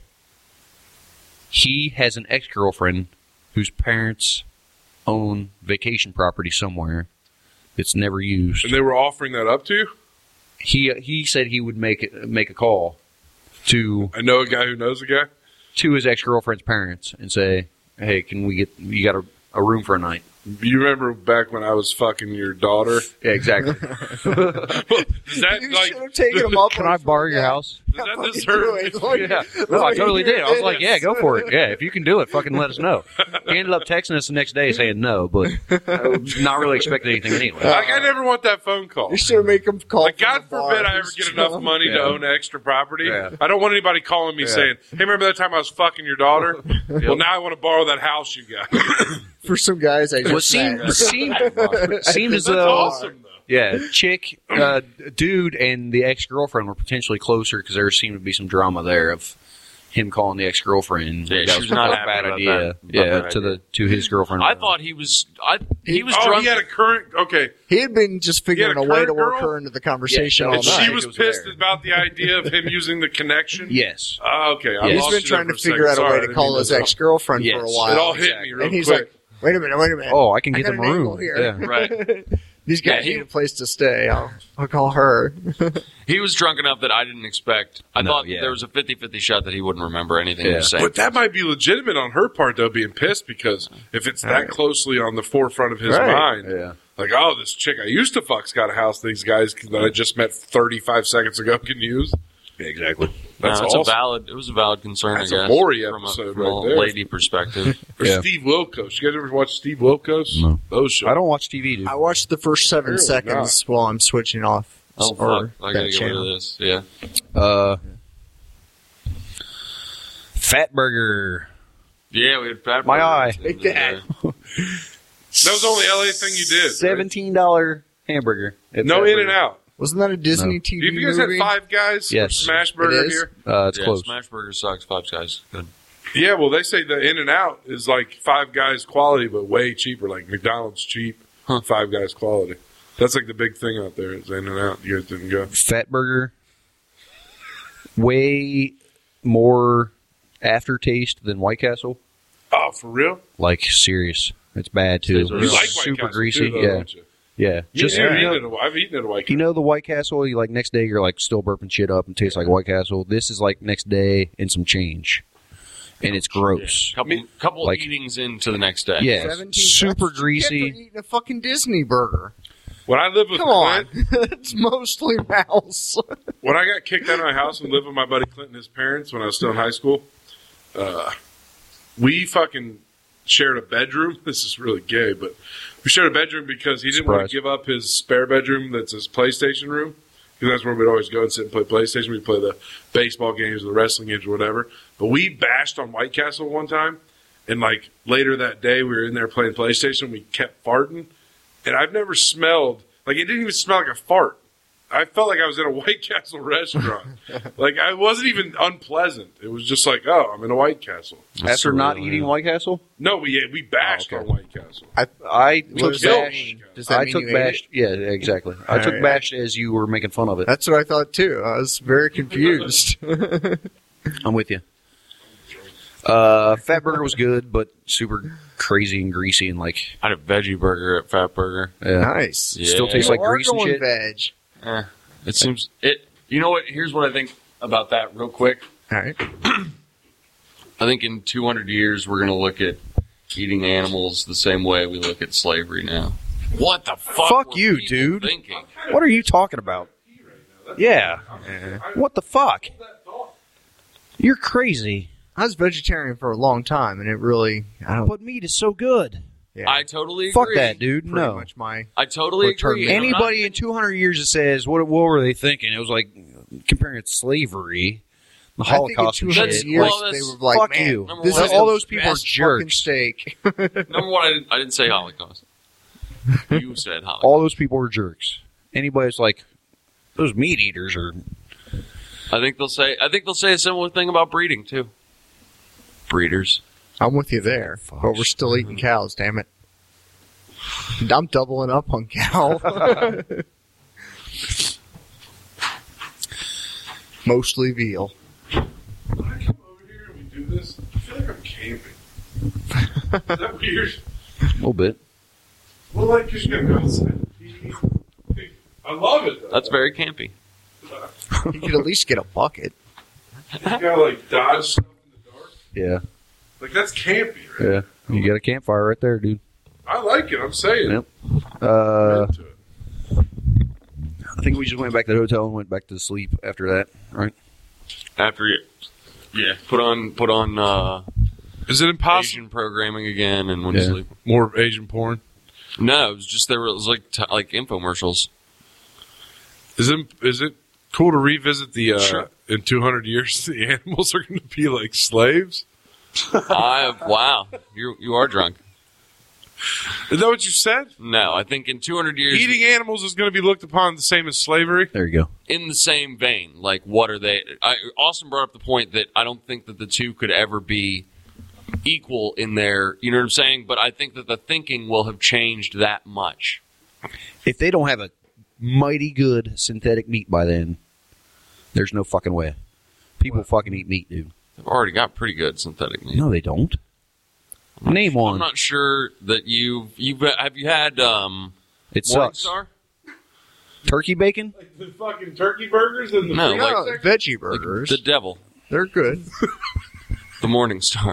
He has an ex-girlfriend whose parents own vacation property somewhere that's never used. And they were offering that up to you? He he said he would make it, make a call to I know a guy who knows a guy. to his ex-girlfriend's parents and say, "Hey, can we get you got a, a room for a night?" You remember back when I was fucking your daughter? Yeah, exactly. Does that, You like, should have taken him up. Can I borrow your house? does that Fucking deserve do it. Look, Yeah, let no, I me totally hear did. I was like, this. "Yeah, go for it. Yeah, if you can do it, fucking let us know." He ended up texting us the next day saying no, but uh, not really expecting anything anyway. Like, I never want that phone call. You should have made him call. Like, from God the bar. forbid I ever He's get enough drunk. money to Yeah. own extra property. Yeah. I don't want anybody calling me Yeah. saying, "Hey, remember that time I was fucking your daughter? Well, now I want to borrow that house you got." For some guys, I just Well, it seemed, met. seemed, seemed as That's though, awesome, though. yeah, chick, uh, dude, and the ex girlfriend were potentially closer because there seemed to be some drama there of him calling the ex girlfriend. Yeah, she was not happy bad about idea. that- about yeah, that to idea. the to his girlfriend. I thought he was. I he was Oh, drunk. he had a current. Okay, He had been just figuring a a way to current work girl? her into the conversation Yeah, all and that night. she night. was It was pissed there. about the idea of him using the connection. yes. Oh, okay, I Yeah. He's lost been you trying there to for a figure out second. a Sorry, way I to didn't call mean his to- ex-girlfriend Yes. for a It while. It all hit me real and he's quick. like, "Wait a minute, wait a minute. Oh, I can I get got them an a angle room. here." Yeah. Right. These guys Yeah, he- need a place to stay. I'll, I'll call her." He was drunk enough that I didn't expect. I No, thought yeah. there was a fifty-fifty shot that he wouldn't remember anything he Yeah. was saying. But that might be legitimate on her part, though, being pissed because if it's that Right. closely on the forefront of his Right. mind, Yeah. like, oh, this chick I used to fuck's got a house these guys that I just met thirty-five seconds ago can use. Yeah, exactly. That's no, it's awesome. a valid. It was a valid concern. That's I a guess Maury from a, episode from right a there. lady perspective. Or Yeah. Steve Wilkos. You guys ever watch Steve Wilkos? No. Those shows. I don't watch T V, dude. I watched the first seven Really seconds while I'm switching off. Oh or fuck! I that gotta get rid channel. of this. Yeah. Uh, Fat Burger. Yeah, we had fat. My burgers eye. in Take there. that. That was the only L A thing you did. right? Seventeen dollar hamburger. at No Fat In Burger. and Out. Wasn't that a Disney No. T V Have you guys movie? had Five Guys? Yes. Or Smash Burger It is? here? Uh, it's yeah, close. Smash Burger sucks. Five Guys. Good. Yeah, well, they say the In and Out is like Five Guys quality, but way cheaper. Like McDonald's cheap, Huh. Five Guys quality. That's like the big thing out there is In and Out. You guys didn't go. Fat Burger. Way more aftertaste than White Castle. Oh, for real? Like serious, it's bad too. You You It's like White super Castle greasy. too, though, yeah, don't you? yeah. Just Just I've, you eaten know, it, at- I've eaten at a White Castle. you know the White Castle. You like next day you're like still burping shit up and tastes like White Castle. This is like next day and some change, and it's gross. Couple couple Like- eatings into the next day. Yeah, seventeen super that's what you get for greasy. eating a fucking Disney burger. When I lived with Come on. Clint, It's mostly mouse. when I got kicked out of my house and lived with my buddy Clint and his parents when I was still in high school, uh, we fucking shared a bedroom. This is really gay, but we shared a bedroom because he didn't want Surprise. to give up his spare bedroom that's his PlayStation room. Because that's where we'd always go and sit and play PlayStation. We'd play the baseball games or the wrestling games or whatever. But we bashed on White Castle one time. And like later that day, we were in there playing PlayStation. We kept farting. And I've never smelled, like it didn't even smell like a fart. I felt like I was in a White Castle restaurant. Like I wasn't even unpleasant. It was just like, oh, I'm in a White Castle. That's After not surreal, eating yeah. White Castle, No, we we bashed Oh, okay. on White Castle. I I What took does that bash. mean? Does that I mean took you ate bash. Yeah, exactly. I took Alright. bash as you were making fun of it. That's what I thought too. I was very confused. I'm with you. Uh, Fat Burger was good, but super crazy and greasy and like I had a veggie burger at Fat Burger. yeah. Nice. Yeah. Still tastes You like are grease and going shit. veg. Eh, it seems it. You know what? Here's what I think about that, real quick. All right. I think in two hundred years we're gonna look at eating animals the same way we look at slavery now. What the fuck? Fuck were you, people dude. Thinking? What are you talking about? Yeah. What the fuck? You're crazy. I was vegetarian for a long time, and it really, I don't. But meat is so good. Yeah, I totally agree. Fuck that, dude. pretty No. much my. I totally Return agree. meat. And I'm not Anybody in two hundred years that says, what, what were they thinking? It was like comparing it to slavery, the I think in Holocaust two and hundred shit. years, Well, they that's- were like, Fuck man, you. Number this one, is all the those people are best fucking jerks. steak. Number one, I didn't, I didn't say Holocaust. You said Holocaust. All those people were jerks. Anybody's like, those meat eaters are. I think they'll say. I think they'll say a similar thing about breeding too. Breeders. I'm with you there, Fuck. but we're still eating cows. Damn it! I'm doubling up on cow. Mostly veal. When I come over here and we do this, I feel like I'm camping. Is that weird? A little bit. Well, like, because you gotta go outside. I love it, though. That's very campy. You could at least get a bucket. You gotta, like, dodge stuff in the dark. Yeah. Like, that's campy, right? Yeah. You got a campfire right there, dude. I like it, I'm saying. Yep. I'm Uh, into it. I think we just went back to the hotel and went back to sleep after that, right? After you, yeah, put on put on uh, Is it impossible? Asian programming again and went to Yeah. sleep. More Asian porn? No, it was just there. It was like t- like infomercials. Is it, is it cool to revisit the, uh, Sure. in two hundred years, the animals are going to be like slaves? I wow, you you are drunk. Is that what you said? No, I think in two hundred years, Eating animals is going to be looked upon the same as slavery? There you go. in the same vein, like what are they? I, Austin brought up the point that I don't think that the two could ever be equal in their. You know what I'm saying? But I think that the thinking will have changed that much. If they don't have a mighty good synthetic meat by then, there's no fucking way. People fucking eat meat, dude. They've already got pretty good synthetic meat. No, they don't. Name I'm one. not sure that you've you've have you had um, It sucks. Morningstar? Turkey bacon? Like the fucking turkey burgers and the No, free like- No, section? veggie Like burgers. the devil, They're good. the Morningstar.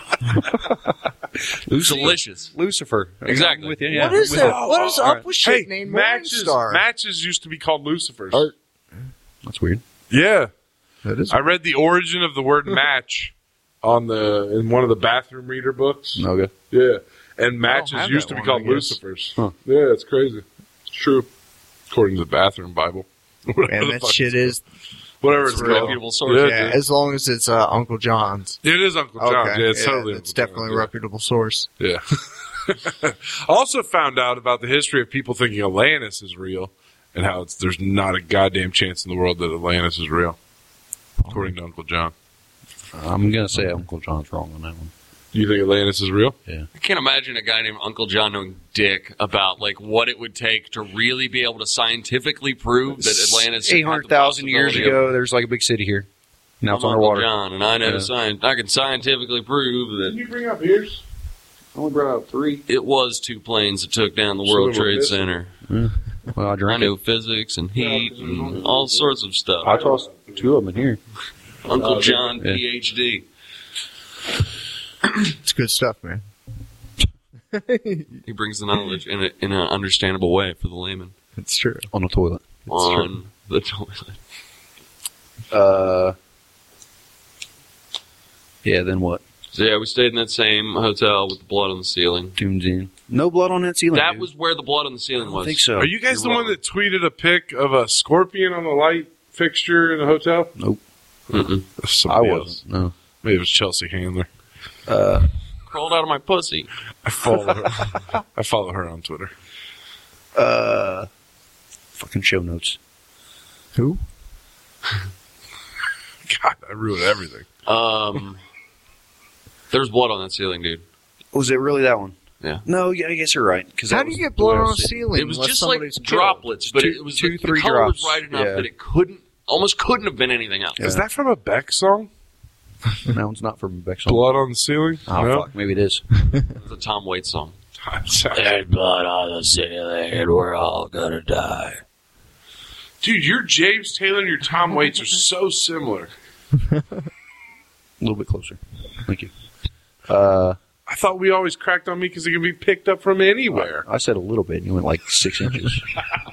Delicious. Lucifer. Exactly. I'm with you, yeah. What is I'm with it? you. What is all up right. with shit Hey, named matches, Morningstar? matches used to be called Lucifers. Art. That's weird. Yeah. That is. I read the origin of the word match on the in one of the bathroom reader books. Okay. Yeah, and matches have used that to be one, called I guess. Lucifers. Huh. Yeah, it's crazy. It's true, according to the bathroom Bible. Whatever And the that fuck shit it's is. Whatever It's it's real. called. Reputable source. Yeah, Yeah, dude. as long as it's uh, Uncle John's. It is Uncle John's. Okay. Yeah, it's totally. It's Uncle definitely John's, a reputable source. Yeah. yeah. Also found out about the history of people thinking Atlantis is real, and how it's, there's not a goddamn chance in the world that Atlantis is real, according to Uncle John. I'm gonna say Uncle John's wrong on that one. You think Atlantis is real? Yeah. I can't imagine a guy named Uncle John knowing dick about like what it would take to really be able to scientifically prove that Atlantis. Eight hundred thousand years had the possibility ago, there's like a big city here. Now of- it's I'm Uncle underwater. John, and I know Yeah. science. I can scientifically prove Did that you bring up ears? I only brought out three. it was two planes that took down the So World they were Trade missing. Center. Well, I I drank know it. physics and heat and all sorts of stuff. I tossed two of them in here. Uncle John, Yeah. P H D. It's good stuff, man. He brings the knowledge in, a, in an understandable way for the layman It's true. On the toilet. on the toilet. Uh. Yeah. Then what? So yeah, we stayed in that same hotel with the blood on the ceiling. Tunes in. No blood on that ceiling. That dude. was where the blood on the ceiling I was. don't think so. Are you guys You're the one wrong. that tweeted a pic of a scorpion on the light fixture in the hotel? Nope. Mm-mm. That's I somebody else. wasn't. No. Maybe it was Chelsea Handler. Uh. Crawled out of my pussy. I follow her. I follow her on Twitter. Uh. Fucking show notes. Who? God, I ruined everything. Um, there's blood on that ceiling, dude. Was it really that one? Yeah. No, yeah, I guess you're right. Because How do you get blood on a ceiling? It was unless just like somebody's killed? droplets, but Two- it was two, the, three the color drops. was right enough Yeah. that it couldn't, almost couldn't have been anything else. Is that from a Beck song? That one's not from Beck song. Blood on the ceiling? Oh No? fuck, maybe it is. It's a Tom Waits song. There's blood on the ceiling, and we're all gonna die. Dude, your James Taylor and your Tom Waits are so similar. A little bit closer. Thank you. Uh, I thought we always cracked on me because it can be picked up from anywhere. I said a little bit. And you went like six inches.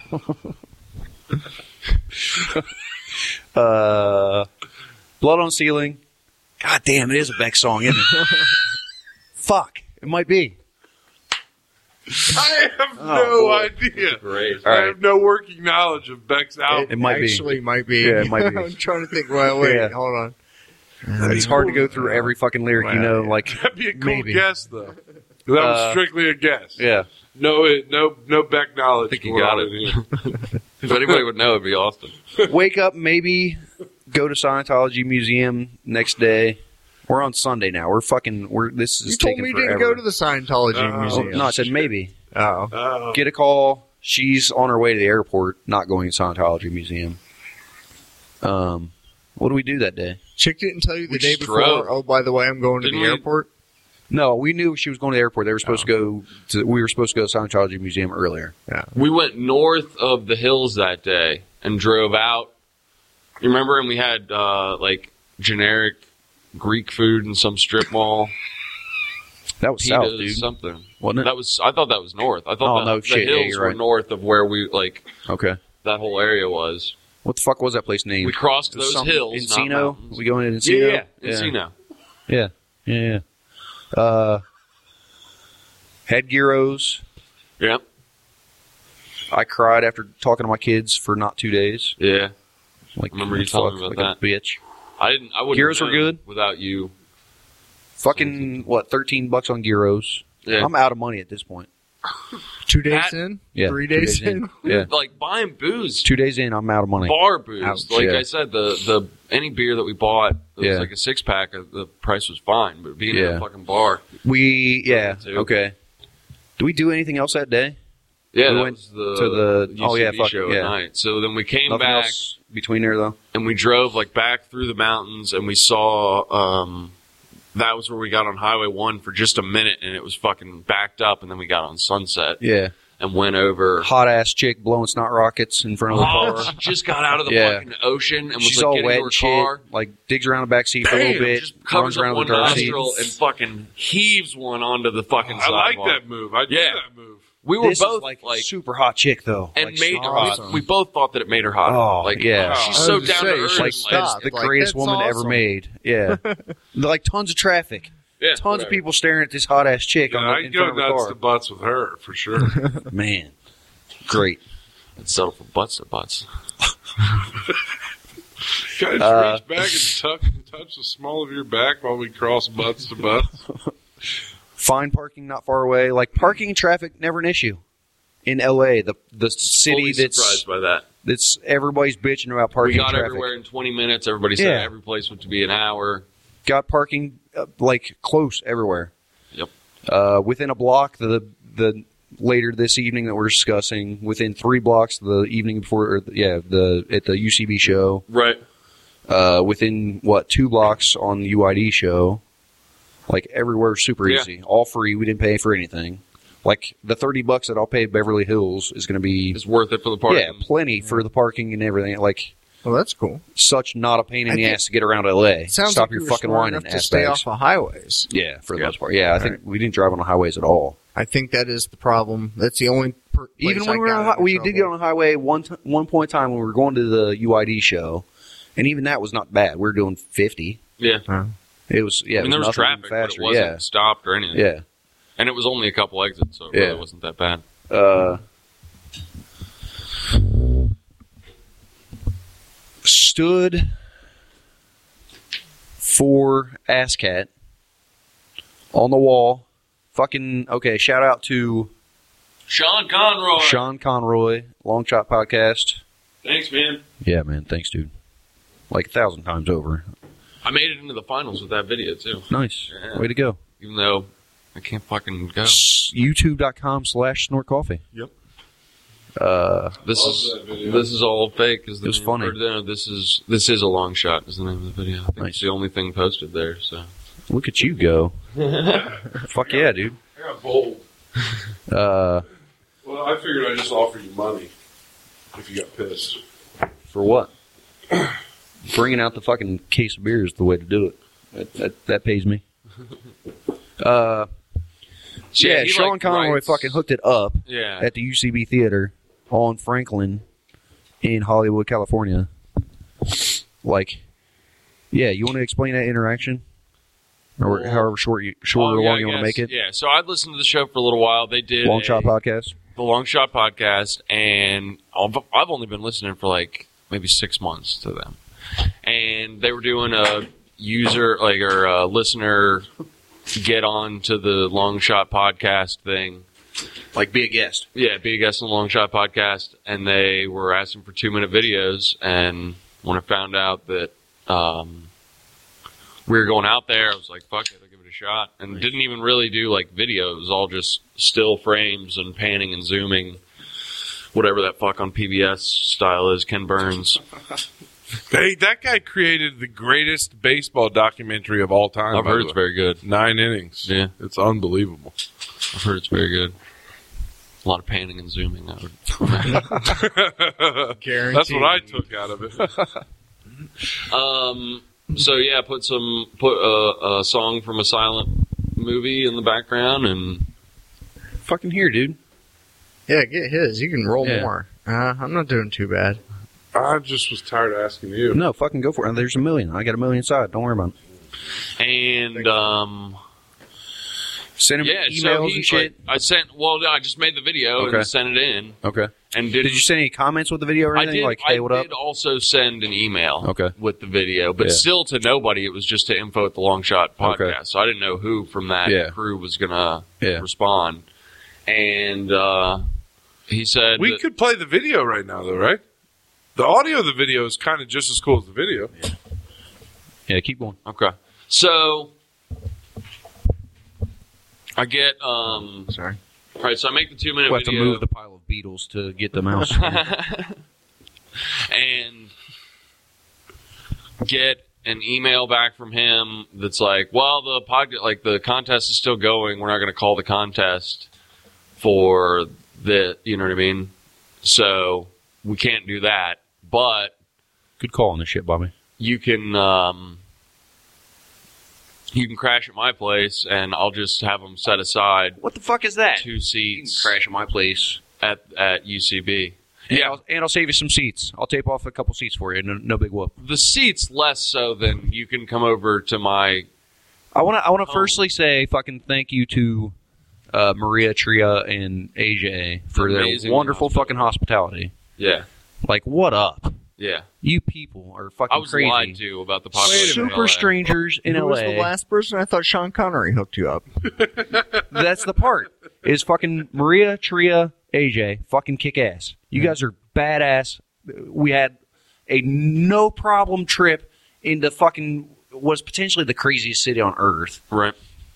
uh, blood on ceiling. God damn, it is a Beck song, isn't it? Fuck, it might be. I have Oh, no boy. idea. Great. All I right. have no working knowledge of Beck's album. It might be. Actually, might be. Yeah, it might be. I'm trying to think. Well, wait, Yeah. hold on. It's hard to go through every fucking lyric, you know. Like, That'd be a cool Maybe. guess, though. That was Uh, strictly a guess. yeah. No, it, no, no Beck knowledge. I think you going got on it. in here. If anybody would know, it'd be Austin. Wake up, maybe go to Scientology Museum next day. We're on Sunday now. We're fucking. We're this is You told taking me you forever. didn't go to the Scientology Oh. Oh, museum. no, I said maybe. Oh. Oh. Get a call. She's on her way to the airport, not going to Scientology Museum. Um, what do we do that day? Chick didn't tell you the We day just before. drove. Oh, by the way, I'm going to Didn't the we- airport. No, we knew she was going to the airport. They were supposed to go to. We were supposed to go to Scientology Museum earlier. We went north of the hills that day and drove out. You remember? And we had uh, like generic Greek food in some strip mall. That was south, Pitas, dude. something. Wasn't it? That was. I thought that was north. I Oh, thought that, no the shit. Yeah, hills you're were right. north of where we like Okay. that whole area was. What the fuck was that place named? We crossed It was those something- hills. not Encino. mountains. We going to Yeah, Encino? yeah, yeah. Encino. Yeah, yeah, yeah. Uh, had gyros. Yep. I cried after talking to my kids for not two days. Yeah. Like, Remember you fuck, telling me about like a bitch. I didn't. I wouldn't. Gyros have were known good? without you. Fucking what? Thirteen bucks on gyros. Yeah. I'm out of money at this point. Two days That- in? Yeah, Three two days, in? Yeah, Like buying booze, two days in, I'm out of money. bar booze. Ouch. like Yeah. I said, the the any beer that we bought, it was Yeah. like a six pack. The price was fine, but being in Yeah. a fucking bar. We yeah Too. okay. Do we do anything else that day? Yeah, We that went was the to the- U C B oh, yeah, fuck, show yeah. at night. So then we came Nothing back else between there though. and we drove like back through the mountains and we saw. um That was where we got on Highway One for just a minute, and it was fucking backed up. And then we got on Sunset Yeah, and went over. hot ass chick blowing snot rockets in front of the Oh, car. she just got out of the Yeah. fucking ocean and was She's like all getting wet to her and shit. car. Like digs around the back seat for a Bam, little bit, just runs covers up around one with the car seat. nostril and fucking heaves one onto the fucking I like sidewalk. that move. I do Yeah. that move. We were this both is like, like, super hot chick though, and like, made super awesome. hot. we, we both thought that it made her hot. Oh, like, yeah. she's I so was gonna down say, to you earth. should Like like, stop. that's the Like, greatest that's woman ever awesome. made. Yeah, like tons of traffic, yeah, tons whatever. of people staring at this hot ass chick Yeah, on the, I in go front of a nuts car. to butts with her for sure. Man, great. Let's settle for butts to butts. Guys, Uh, reach back and tuck, touch the small of your back while we cross butts to butts. Find parking not far away. Like parking and traffic, never an issue. In L A, the the city Fully that's surprised by that. that's everybody's bitching about We parking got and traffic. everywhere in twenty minutes. Everybody said Yeah. every place was to be an hour. Got parking uh, like close everywhere. Yep. Uh, within a block, the the later this evening that we're discussing, within three blocks the evening before, or, yeah, the at the U C B show. Right. Uh, within what two blocks on the U I D show, like everywhere, super Yeah. easy, all free. We didn't pay for anything. Like the thirty bucks that I'll pay Beverly Hills is going to be It's worth it for the parking. yeah, plenty for the parking and everything. Like Well, that's cool. such not a pain in I the think- ass to get around L A. It sounds Stop like your you were fucking smart whining, enough to ass stay bags. off of highways. Yeah, for the Yeah. most part. Yeah, I think we didn't drive on the highways at all. I think that is the problem. That's the only per- Even place when I we were got on, the hi- into we did trouble. get on the highway one t- one point in time when we were going to the U I D show, and even that was not bad. We were doing fifty. Yeah. It was yeah. I mean, it there was nothing traffic, but faster. it wasn't yeah, stopped or anything. yeah. And it was only a couple exits, so it Yeah. really wasn't that bad. Uh, stood for ASCAT on the wall. Fucking okay. Shout out to Sean Conroy. Sean Conroy, Long Shot Podcast. Thanks, man. Yeah, man. Thanks, dude. Like a thousand times over. I made it into the finals with that video, too. Nice. Yeah. Way to go. Even though I can't fucking go. YouTube.com slash snort coffee. Yep. Uh, This Love is that video. this is all fake. Is the It was name- funny. or no, this is this is a long shot. Is the name of the video? I think Nice. it's the only thing posted there. So look at you go. Fuck yeah, dude. I got bold. Uh, Well, I figured I'd just offer you money if you got pissed. for what? Bringing out the fucking case of beer is the way to do it. That, that, that pays me. Uh, So, yeah, he, Sean like, Conroy writes- fucking hooked it up Yeah, at the U C B Theater on Franklin in Hollywood, California. Like, yeah, you want to explain that interaction? Or Well- however short, you, short Oh, or yeah, long I you want to guess. make it? Yeah, so I'd listened to the show for a little while. They did Long a- Shot Podcast. the Long Shot podcast, and I've I've only been listening for like maybe six months to them, and they were doing a user like or a listener get on to the Long Shot podcast thing. Like, be a guest. Yeah, be a guest on the Long Shot podcast, and they were asking for two minute videos. And when I found out that um, we were going out there, I was like, "Fuck it, I'll give it a shot." And didn't even really do like video; it was all just still frames and panning and zooming, whatever that fuck on P B S style is. Ken Burns, Hey, that guy created the greatest baseball documentary of all time. I've by heard the it's way. very good. Nine innings. Yeah. It's unbelievable. I've heard it's very good. A lot of panning and zooming. I would. Guaranteed. That's what I took out of it. Um. So yeah, put some put a, a song from a silent movie in the background, and Fucking here, dude. Yeah, get his. You can roll Yeah. more. Uh, I'm not doing too bad. I just was tired of asking you. No, fucking go for it. There's a million. I got a million inside. Don't worry about it. and um. Send him Yeah, emails so he, and shit. like, I sent. Well, I just made the video Okay. and sent it in, Okay. and did. Did you send any comments with the video or I anything? did. like, hey, I what up? did also send an email. Okay. With the video, but Yeah. still to nobody. It was just to info at the Long Shot podcast. Okay. So I didn't know who from that Yeah. crew was gonna Yeah. respond. And uh, he said, We that- could play the video right now, though, right? The audio of the video is kind of just as cool as the video. Yeah, keep going. "Okay." So I get. Um, Sorry. all right, so I make the two minute We'll have to video. move the pile of beetles to get the mouse. and get an email back from him that's like, well, the pod, like the contest is still going. We're not going to call the contest for the, you know what I mean? So we can't do that, but Good call on this shit, Bobby. you can, um, you can crash at my place, and I'll just have them set aside What the fuck is that? two You can seats crash at my place. at at U C B. And Yeah, I'll, and I'll save you some seats. I'll tape off a couple seats for you. No, no big whoop. the seats less so than you can come over to my. I want to. I want to Oh. firstly say fucking thank you to uh, Maria, Tria, and A J for their Amazing wonderful hospital. fucking hospitality. Yeah, Like, what up? yeah. You people are fucking I was crazy. lied to about the population. of Super L A. strangers in Who L was A. the last person? I thought Sean Connery hooked you up. That's the part. Is fucking Maria, Tria, A J, fucking kick ass. You guys are badass. We had a no problem trip into fucking was potentially the craziest city on earth. Right.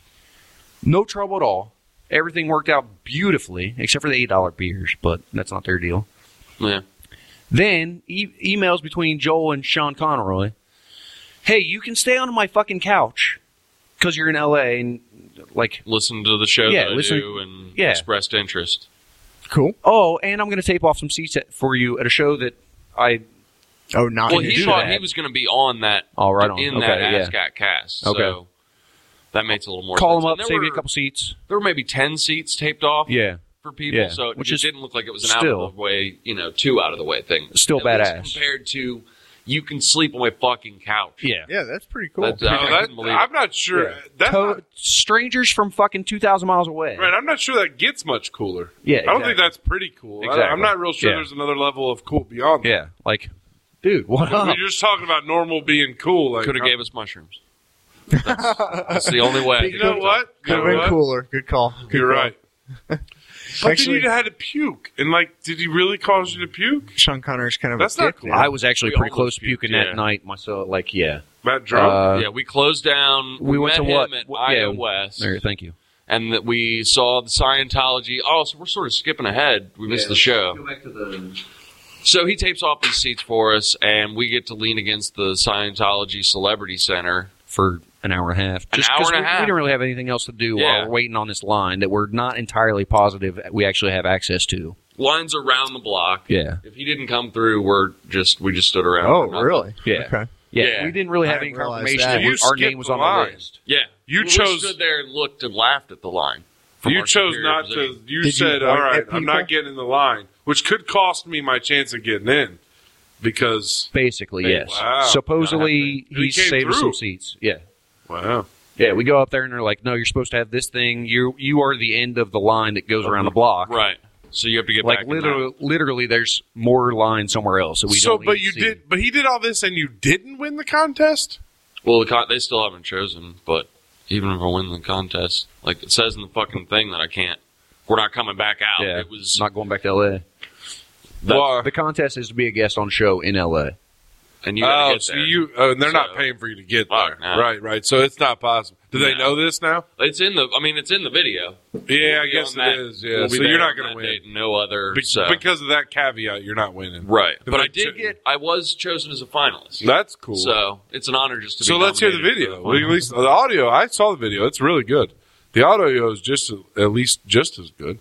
No trouble at all. Everything worked out beautifully, except for the eight dollar beers, but that's not their deal. Yeah. Then e- emails between Joel and Sean Conroy. Hey, you can stay on my fucking couch because you're in L A and like, Listen to the show Yeah, that I listen- do and yeah. expressed interest. Cool. oh, and I'm going to tape off some seats at, for you at a show that I. Oh, not Well, in he his thought that. he was going to be on that. Oh, right on. In Okay, that yeah. ASCAT cast. Okay. So that makes a little more Call sense. them up, And there save you a were- couple seats. There were maybe ten seats taped off. Yeah, For people, Yeah, so it which just is didn't look like it was an still- out of the way, you know, two out of the way thing. Still At least badass. compared to you can sleep on my fucking couch. yeah. Yeah, that's pretty cool. That's- No, I that, couldn't believe it. I'm not sure. Yeah. That's To- not, strangers from fucking two thousand miles away. right. I'm not sure that gets much cooler. Yeah, I don't exactly. think that's pretty cool. I, Exactly. I'm not real sure Yeah. there's another level of cool beyond that. Yeah, like, dude, what I mean, up? you're just talking about normal being cool. Like, Could have I'm- gave us mushrooms. That's, that's the only way. You know what? Could You have know been what? cooler. Good call. Good You're call. right. But Actually- then you had to puke, and like, did he really cause you to puke? Sean Connery's kind of That's a not dick, cool. man. I was actually We pretty almost close to puked, puking yeah. that night myself. Like, yeah. That drunk. Uh, Yeah, we closed down. we went met to what? him at what- I O yeah, West, There, thank you. and that we saw the Scientology. Oh, so we're sort of skipping ahead. We missed the show. Go back to the. So he tapes off these seats for us, and we get to lean against the Scientology Celebrity Center. For an hour and a half. An Just hour 'cause and a we, half. we didn't really have anything else to do Yeah. while we're waiting on this line that we're not entirely positive we actually have access to. Lines around the block. Yeah. If he didn't come through, we're just we just stood around. Oh, for nothing. really? Yeah. Okay. Yeah. Yeah. We didn't really I have any didn't realize confirmation that. that, You we- our skipped name was the on line. the list. Yeah, You we chose- stood there and looked and laughed at the line. from You our chose superior not position. to. You Did you said, point "All right, at I'm people? not getting in the line," which could cost me my chance of getting in because Basically, Hey, yes. wow. Supposedly, And he he came saved us through. some seats. Yeah. wow. Yeah, we go up there and they're like, no, you're supposed to have this thing. You you are the end of the line that goes around the block. Right. So you have to get Like back. in literally, literally, there's more line somewhere else that we so, don't. but even you see. did. But he did all this, and you didn't win the contest. Well, the con- they still haven't chosen, but even if I win the contest, like it says in the fucking thing that I can't, we're not coming back out. Yeah, It was not going back to L A. that- Why? The contest is to be a guest on show in L A. and you gotta Oh, get so there. you uh, and they're not So- paying for you to get Fuck, there. no. Right, right. So it's not possible. Do they No. know this now? It's in the. I mean, it's in the video. Yeah, I We'll be guess on it that- is. Yeah, we'll be so there you're not on going to that win date, No other. Be- so. because of that caveat. You're not winning. Right, If but they I did ch- get. I was chosen as a finalist. That's cool. So it's an honor just to. So be let's hear the nominated video. for Well, at final. least the audio. I saw the video. It's really good. The audio is just at least just as good.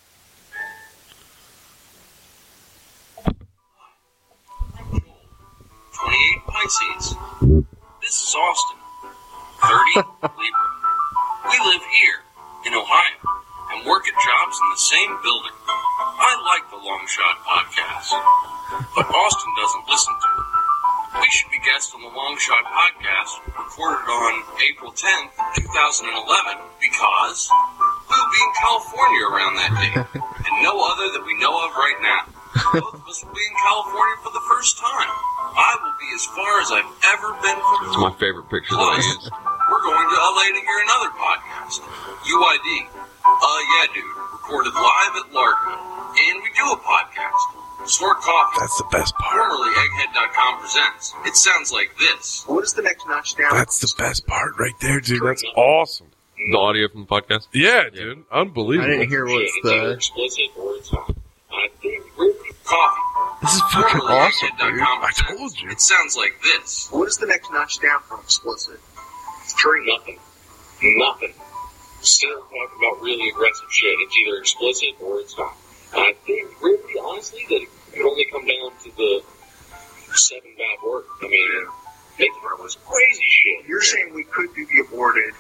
twenty-eight Pisces. This is Austin. thirty Libra. We live here in Ohio and work at jobs in the same building. I like the Long Shot podcast, but Austin doesn't listen to it. We should be guests on the Long Shot podcast, recorded on April tenth, twenty eleven, because we'll be in California around that date, and no other that we know of right now. Both of us will be in California for the first time. I will be as far as I've ever been from It's my favorite picture that I Plus, used. we're going to L A to hear another podcast, U I D. Uh, yeah, dude. Recorded live at Largo. And we do a podcast, Snort Coffee. That's the best part. Formerly egghead dot com presents. It sounds like this. What is the next notch down? That's the best part right there, dude. That's awesome. The audio from the podcast. Yeah, dude. I Unbelievable. didn't hear what's It's either the. explicit or it's not. I think really coffee. This is fucking Formerly awesome, egghead dot dude. com I presents. told you. It sounds like this. What is the next notch down from explicit? True. Nothing. Nothing. Still talking about really aggressive shit. It's either explicit or it's not. And I think, really, honestly, that it could only come down to the seven bad words. I mean, Big was crazy shit. You're saying we could be aborted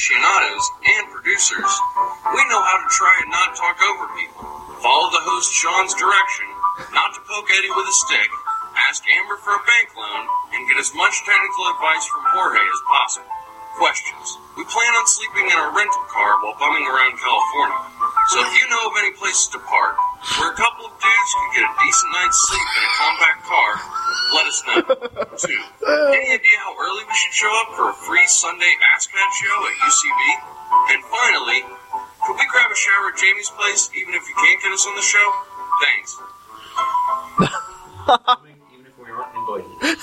aficionados and producers, we know how to try and not talk over people. Follow the host Sean's direction, not to poke Eddie with a stick, ask Amber for a bank loan, and get as much technical advice from Jorge as possible. Questions. We plan on sleeping in our rental car while bumming around California. So if you know of any places to park where a couple of dudes can get a decent night's sleep in a compact car, let us know. Two. Any idea how early we should show up for a free Sunday Ask Matt show at U C B? And finally, could we grab a shower at Jamie's place even if you can't get us on the show? Thanks. Even if we aren't invited.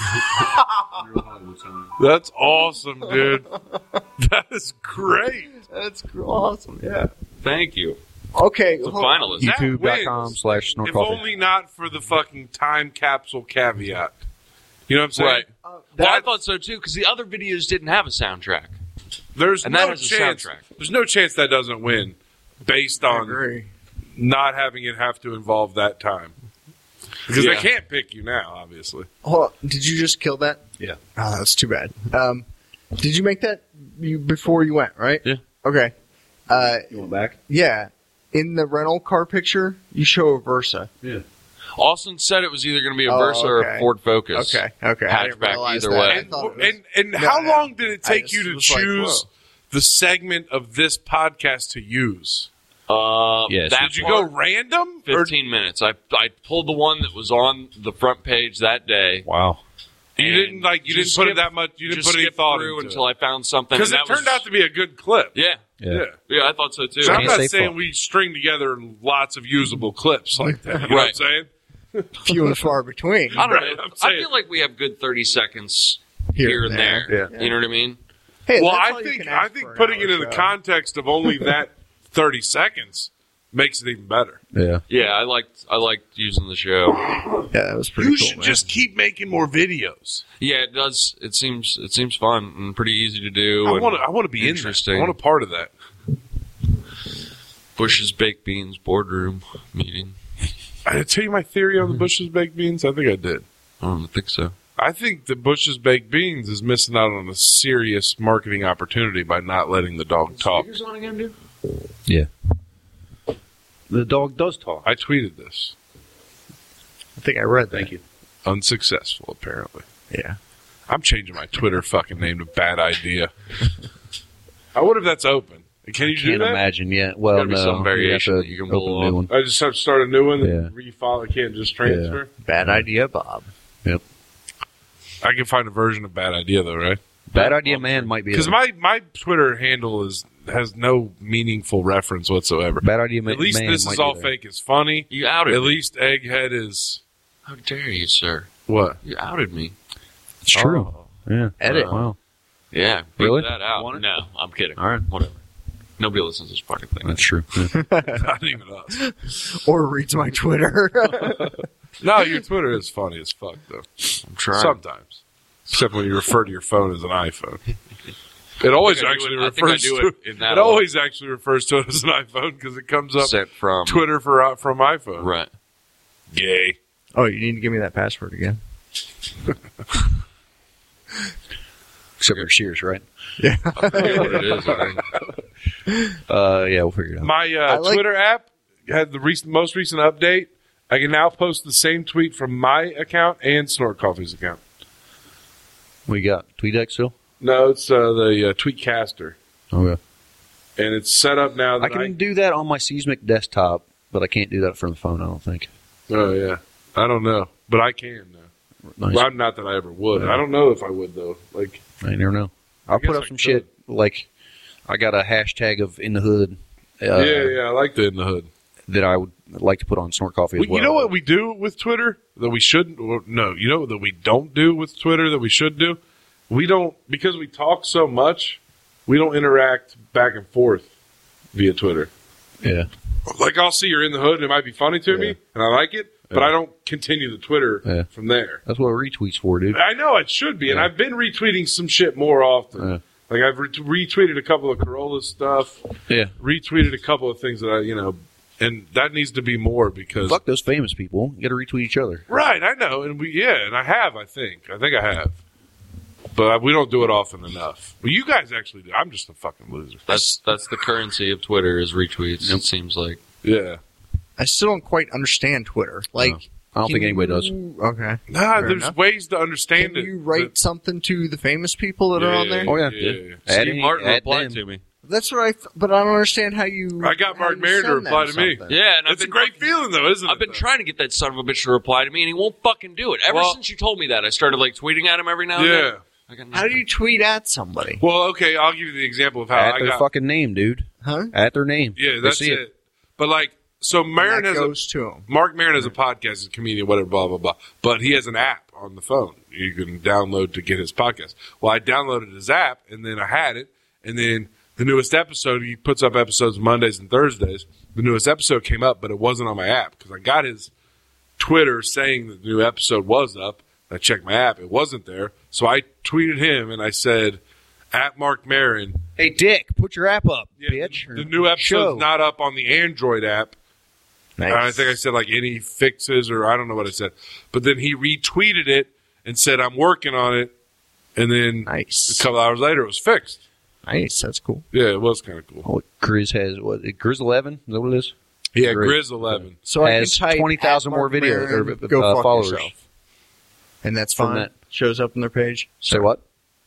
That's awesome, dude. That is great. That's awesome. Yeah. Thank you. Okay. It's a hold- finalist. That YouTube.com wins. slash snort If coffee. only not for the fucking time capsule caveat. You know what I'm saying? Right. Uh, Well, I That's- thought so too, because the other videos didn't have a soundtrack. There's And no that has a chance. soundtrack. There's no chance that doesn't win, based I on agree. not having it have to involve that time. Because Yeah. they can't pick you now, obviously. Hold on. Did you just kill that? Yeah. Oh, that's too bad. Um, did you make that you before you went, right? Yeah. Okay. Uh, You want back? yeah. In the rental car picture, you show a Versa. Austin said it was either going to be a Oh, Versa or okay. a Ford Focus. Okay. Okay. I didn't Hatchback realize either that. way. I And, thought it was- and, and No, how no. long did it I take just you to was like, choose whoa. the segment of this podcast to use? Uh, Yes. that Did you part, go random? Or, fifteen minutes. I I pulled the one that was on the front page that day. Wow. you and didn't like you didn't just put it skip- that much. You didn't just put any skip thought through into until it I found something. because it and that turned was, out to be a good clip. Yeah, Yeah. Yeah. yeah, I thought so too. So I'm Can't not say saying fuck. we string together lots of usable clips like that. You know Right. what I'm saying? few and far between. I don't Right, know. I'm I saying- feel like we have good thirty seconds here, and there. Yeah. You know what I mean? Hey, Well, that's I all you think can I ask think for an putting it hour in the show. context of only that thirty seconds makes it even better. Yeah. Yeah, I liked I liked using the show. Yeah, that was pretty You cool. should man. just keep making more videos. Yeah, it does. It seems it seems fun and pretty easy to do. I and want to. I want to be in that. interesting. I want a part of that. Bush's Baked Beans boardroom meeting. I did I tell you my theory on the Bush's baked beans. I think I did. I don't think so. I think the Bush's baked beans is missing out on a serious marketing opportunity by not letting the dog talk. Speakers on again, dude? Yeah. The dog does talk. I tweeted this. I think I read that. Thank you. Unsuccessful, apparently. Yeah. I'm changing my Twitter fucking name to Bad Idea. I wonder if that's open. Can you do Can't that? imagine yet. Well, Gotta be no. some You variation have to that you can open pull a new off. one. I just have to start a new one and Yeah. refile. I can't just transfer. Bad idea, Bob. I can find a version of Bad Idea though, right? Bad Idea Man might be. Because a- my, my Twitter handle is has no meaningful reference whatsoever. Bad Idea Ma- At least Man this might is be all there. fake. It's funny. You outed At me. least Egghead is How dare you, sir? what? You outed me. It's true. Oh. Yeah. Edit. Wow. Yeah, beat Really? that You out. want it? No, I'm kidding. All right. Whatever. Nobody listens to this fucking thing. That's true. Yeah. Not even us. Or reads my Twitter. No, your Twitter is funny as fuck though. I'm trying. Sometimes, except when you refer to your phone as an iPhone. It always I do actually it- I think I refers do to it in that it. order. Always actually refers to it as an iPhone because it comes up Sent from Twitter for uh, from iPhone. Right. Gay. oh, you need to give me that password again. Except for Sears, right? Yeah. I forget what it is. I think. Uh, yeah, we'll figure it out. My uh, I like- Twitter app had the recent, most recent update. I can now post the same tweet from my account and Snort Coffee's account. We got TweetDeck still. No, it's uh, the uh, Tweetcaster, Okay. and it's set up now I that can do that on my Seismic desktop, but I can't do that from the phone. I don't think. Oh yeah, I don't know, but I can now. Nice. Well, I'm not that I ever would. I don't know if I would though. Like, I never know. I'll guess put I up some could. shit like I got a hashtag of in the hood. Uh, yeah, yeah, I like the in the hood. That I would like to put on Snort Coffee as Well, well. you know what we do with Twitter that we shouldn't? Or, no, you know what that we don't do with Twitter that we should do? We don't, because we talk so much, we don't interact back and forth via Twitter. Yeah. Like, I'll see you're in the hood and it might be funny to Yeah. me, and I like it, but Yeah. I don't continue the Twitter Yeah. from there. That's what retweets for, dude. I know it should be, and Yeah. I've been retweeting some shit more often. Yeah. Like, I've ret- retweeted a couple of Corolla stuff, Yeah. retweeted a couple of things that I, you know, and that needs to be more because. Fuck those famous people. You got to retweet each other. Right, I know, and we, yeah, and I have, I think. I think I have. but we don't do it often enough. Well, you guys actually do. I'm just a fucking loser. That's that's the currency of Twitter is retweets. It seems like. Yeah. I still don't quite understand Twitter. Like, No. I don't can think anybody does. you- Okay. Nah, Fair there's enough. ways to understand Can it. you write something to the famous people that Yeah, are on there? Oh, yeah. yeah, Yeah. yeah. Add Steve any- Martin add replied them. to me. That's what I. Th- but I don't understand how you. I got how Mark you Maron to send them reply to me. something. Yeah, and I've It's a been great fucking- feeling, though, isn't it? I've been though? trying to get that son of a bitch to reply to me, and he won't fucking do it. Ever Well- since you told me that, I started like tweeting at him every now and Yeah. then. I got How do you tweet at somebody? Well, okay, I'll give you the example of how At I their got. fucking name, dude. Huh? At their name. Yeah, They that's see it. But like, so Marin that has goes a to him. Mark Maron has a podcast, he's a comedian, whatever, blah blah blah. But he has an app on the phone you can download to get his podcast. Well, I downloaded his app, and then I had it, and then the newest episode, he puts up episodes Mondays and Thursdays. The newest episode came up, but it wasn't on my app because I got his Twitter saying that the new episode was up. I checked my app, it wasn't there, so I tweeted him and I said, "At Mark Maron." Hey, Dick, put your app up, Yeah, bitch. The, the new episode's Show. not up on the Android app. Nice. I think I said like any fixes or I don't know what I said. But then he retweeted it and said, "I'm working on it." And then Nice. a couple hours later, it was fixed. Nice. That's cool. Yeah, it was kind of cool. Oh, Grizz has, what, Grizz eleven? Is that what it is? Yeah, Great. Grizz eleven. So I Has can type twenty thousand at more Mark videos, Maron, or, uh, go fuck followers. yourself. And that's From fine. that. Shows up on their page. Say what?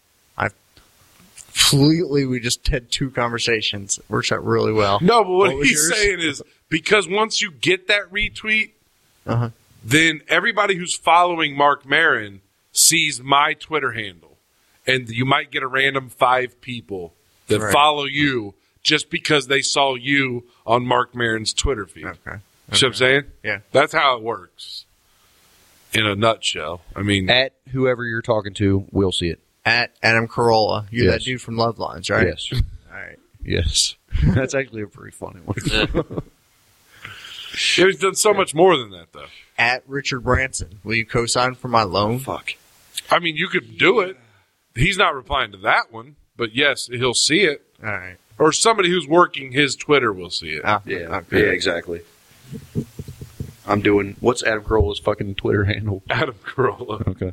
Completely, we just had two conversations. Works out really well. No, but what, What was he's yours? saying is because once you get that retweet, Uh-huh. then everybody who's following Mark Maron sees my Twitter handle. And you might get a random five people that Right. follow you just because they saw you on Mark Maron's Twitter feed. Okay. You know what I'm saying? Yeah. That's how it works. In a nutshell. I mean, At whoever you're talking to, we'll see it. At Adam Carolla. You're that Yes. dude from Love Lines, right? Yes. All right. Yes. That's actually a pretty funny one. he's done so much more than that, though. At Richard Branson. Will you co-sign for my loan? Fuck. I mean, you could do it. He's not replying to that one, but yes, he'll see it. All right. Or somebody who's working his Twitter will see it. Ah, Yeah. okay. Yeah, exactly. I'm doing, what's Adam Carolla's fucking Twitter handle? Adam Carolla. Okay.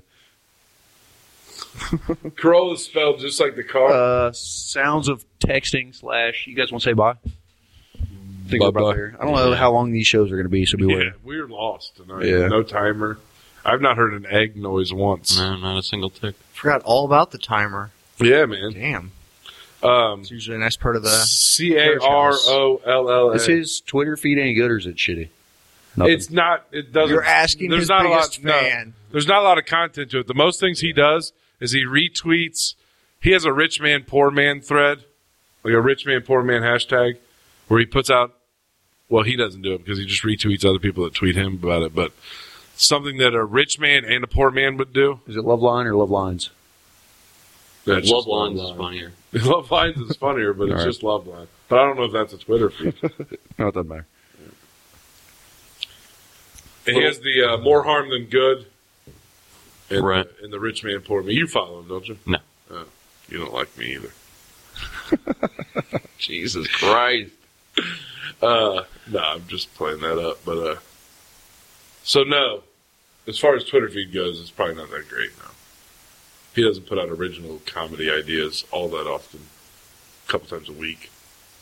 Carolla is spelled just like the car. Uh, sounds of texting slash, you guys want to say bye? I think we're about Bye-bye. there. I don't know how long these shows are going to be, so be yeah, aware. we're lost tonight. Yeah. No timer. I've not heard an egg noise once. No, not a single tick. Forgot all about the timer. Yeah, man. Damn. Um, It's usually a nice part of the. C A R O L L A. Is his Twitter feed any good or is it shitty? Nothing. It's not. It doesn't. You're asking There's his not biggest a lot. fan. No, there's not a lot of content to it. The most things he does is he retweets. He has a rich man poor man thread, like a rich man poor man hashtag, where he puts out. Well, he doesn't do it because he just retweets other people that tweet him about it. But something that a rich man and a poor man would do. Is it Love Line or Love Lines? That's Love just Lines is Line. funnier. Love Lines is funnier, but it's All right. just Love Line. But I don't know if that's a Twitter feed. No, it doesn't matter. And he has the uh, more harm than good. And, Right. and the rich man, poor man. You follow him, don't you? No. Oh, you don't like me either. Jesus Christ. Uh, no, I'm just playing that up. But uh, so no, as far as Twitter feed goes, it's probably not that great now. He doesn't put out original comedy ideas all that often. A couple times a week.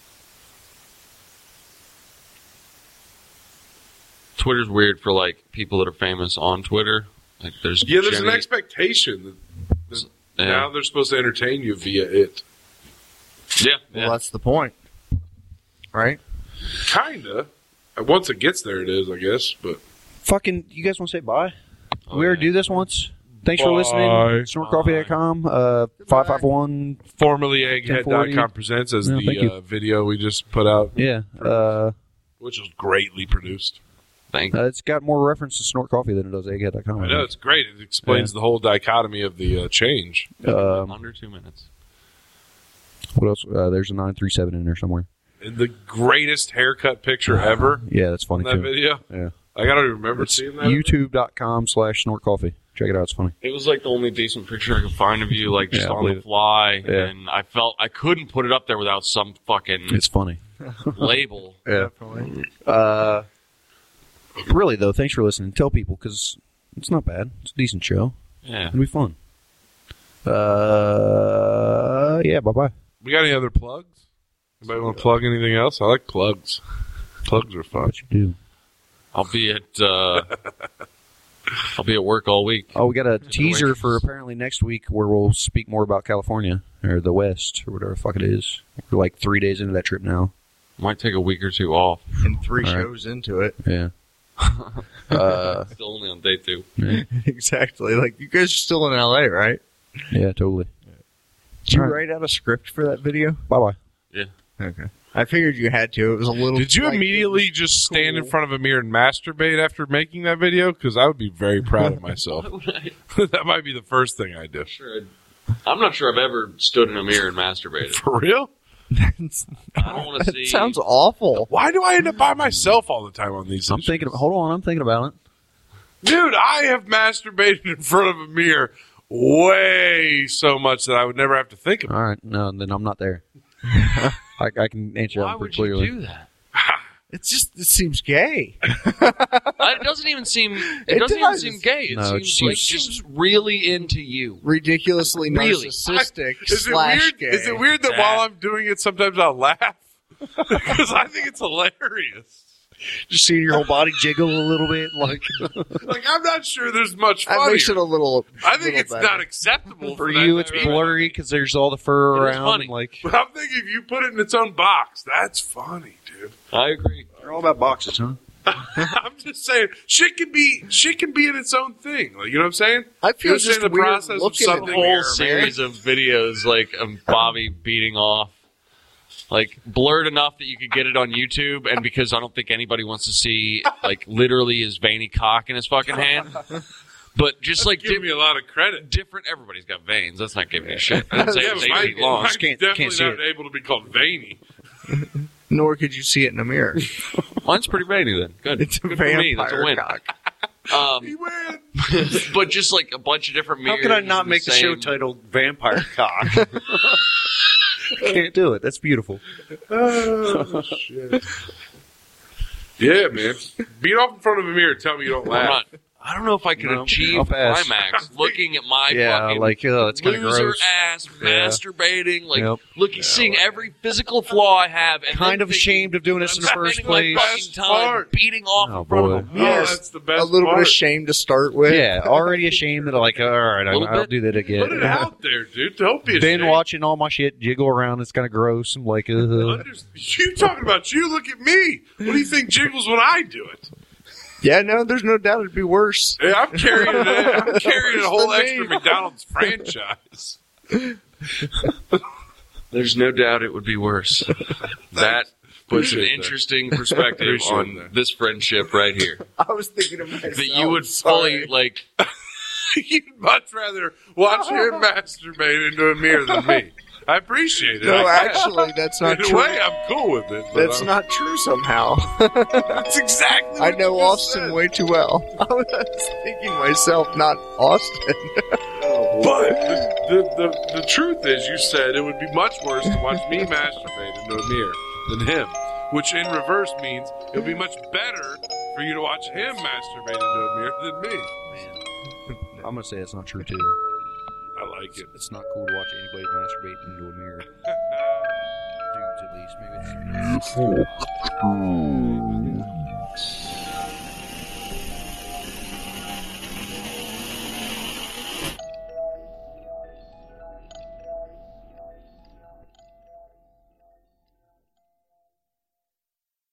Twitter's weird for like people that are famous on Twitter. Like there's Yeah, there's Jenny- an expectation that, that Yeah. now they're supposed to entertain you via it. Yeah, Well, yeah. that's the point, right? Kinda. Once it gets there, it is, I guess. But Fucking, you guys want to say bye? Oh, we already yeah. do this once. Thanks for Bye. listening. snort coffee dot com, uh, five five one. formerly egghead dot com ten forty. presents as No, thank the you. uh, video we just put out, Yeah. Uh, which was greatly produced. Thank uh, it's got more reference to Snort Coffee than it does egghead dot com. I know, it's great. It explains the whole dichotomy of the uh, change. Um, Under two minutes. what else? Uh, there's a nine three seven in there somewhere. And the greatest haircut picture ever Yeah, that's funny in that too. video. Yeah. I gotta remember It's seeing that. YouTube dot com slash Snort Coffee. Check it out. It's funny. It was like the only decent picture I could find of you, like just Yeah, I on believe the it. fly. Yeah. And I felt I couldn't put it up there without some fucking It's funny. label. Yeah. Uh, really though, thanks for listening. Tell people because it's not bad. It's a decent show. Yeah. It'll be fun. Uh, yeah, bye-bye. We got any other plugs? Anybody want to plug anything else? I like plugs. Plugs are fun. What you do? I'll be at uh, I'll be at work all week. Oh, we got a teaser for apparently next week where we'll speak more about California, or the West, or whatever the fuck it is. We're like three days into that trip now. Might take a week or two off. And three All right. shows into it. Yeah. uh, Still only on day two. yeah, Exactly. Like, you guys are still in L A, right? yeah, totally. Did you All right. write out a script for that video? Bye-bye. Okay. I figured you had to. It was a little. Did you like, immediately it was just stand in cool. front of a mirror and masturbate after making that video? Because I would be very proud of myself. That might be the first thing I do. Sure, I'm not sure I've ever stood in a mirror and masturbated. For real? That's- I don't want to that see. sounds awful. Why do I end up by myself all the time on these? I'm issues? thinking. Hold on, I'm thinking about it. Dude, I have masturbated in front of a mirror way so much that I would never have to think about All right, no, then I'm not there. I, I can answer Why that would pretty clearly. you do that? It's just. It seems gay. It doesn't even seem. It, It doesn't even does. seem gay. It No, it seems like seems- just really into you. Ridiculously Really? narcissistic it. Is it slash weird? gay. Is it weird that Dad. while I'm doing it, sometimes I'll laugh? Because I think it's hilarious. Just seeing your whole body jiggle a little bit, like Like, I'm not sure there's much That funnier. makes it a little. I think little it's better. not acceptable for for that you, to it's happen. blurry because there's all the fur It is around. funny. And like But I'm thinking if you put it in its own box, that's funny, dude. I agree. they're all about boxes, huh? I'm just saying, shit can be shit can be in its own thing. Like, you know what I'm saying? I feel You're just saying the weird process of looking at something the Whole mirror, man. series of videos like of Bobby beating off, like blurred enough that you could get it on YouTube, and because I don't think anybody wants to see like literally his veiny cock in his fucking hand, but just like Give di- me a lot of credit. different. Everybody's got veins. That's not giving you shit. I didn't say Yeah, it was but eight mine- feet long. mine's Can't- definitely can't see not it. able to be called veiny. Nor could you see it in a mirror. Mine's pretty veiny then. Good. It's a Good for me. That's a vampire win. cock. Um, You win. but just like a bunch of different mirrors. How could I not and make the show same- titled Vampire Cock? Can't do it. That's beautiful. Oh, shit. Yeah, man. Beat off in front of a mirror. Tell me you don't I'm laugh. not, I don't know if I could No, achieve I'll pass. climax looking at my Yeah, fucking like, uh, it's kinda loser gross. ass Yeah. masturbating, like Yep. looking, seeing every physical flaw I have, and Kind then of thinking ashamed of doing this in I'm the first spending my place. fucking Best time part. beating off Oh, in front boy. of a Oh, mirror. that's the best A little part. bit of shame to start with. Yeah, already ashamed that like, all right, Little I'll bit. do that again. Put it out there, dude. Don't be Then ashamed. watching all my shit jiggle around, it's kind of gross. I'm like, uh, Under- You talking about you? Look at me. What do you think jiggles when I do it? Yeah, no, there's no doubt it'd be worse. Hey, I'm carrying it. I'm carrying a whole Worse than extra me. McDonald's franchise. There's no doubt it would be worse. That puts an Appreciate that. interesting perspective Appreciate on that. this friendship right here. I was thinking of myself. That you would Sorry. fully like. You'd much rather watch him masturbate into a mirror than me. I appreciate it. No, I guess. actually, that's not in a true. way, I'm cool with it. but That's I'm- not true somehow. That's exactly. I what know you just Austin said. way too well. I was thinking myself, not Austin. But the, the, the, the truth is, you said it would be much worse to watch me masturbate into a mirror than him. Which in reverse means it would be much better for you to watch him masturbate into a mirror than me. I'm gonna say it's not true too. I like it. It's not cool to watch anybody masturbate into a mirror. Dudes, at least. Maybe it's.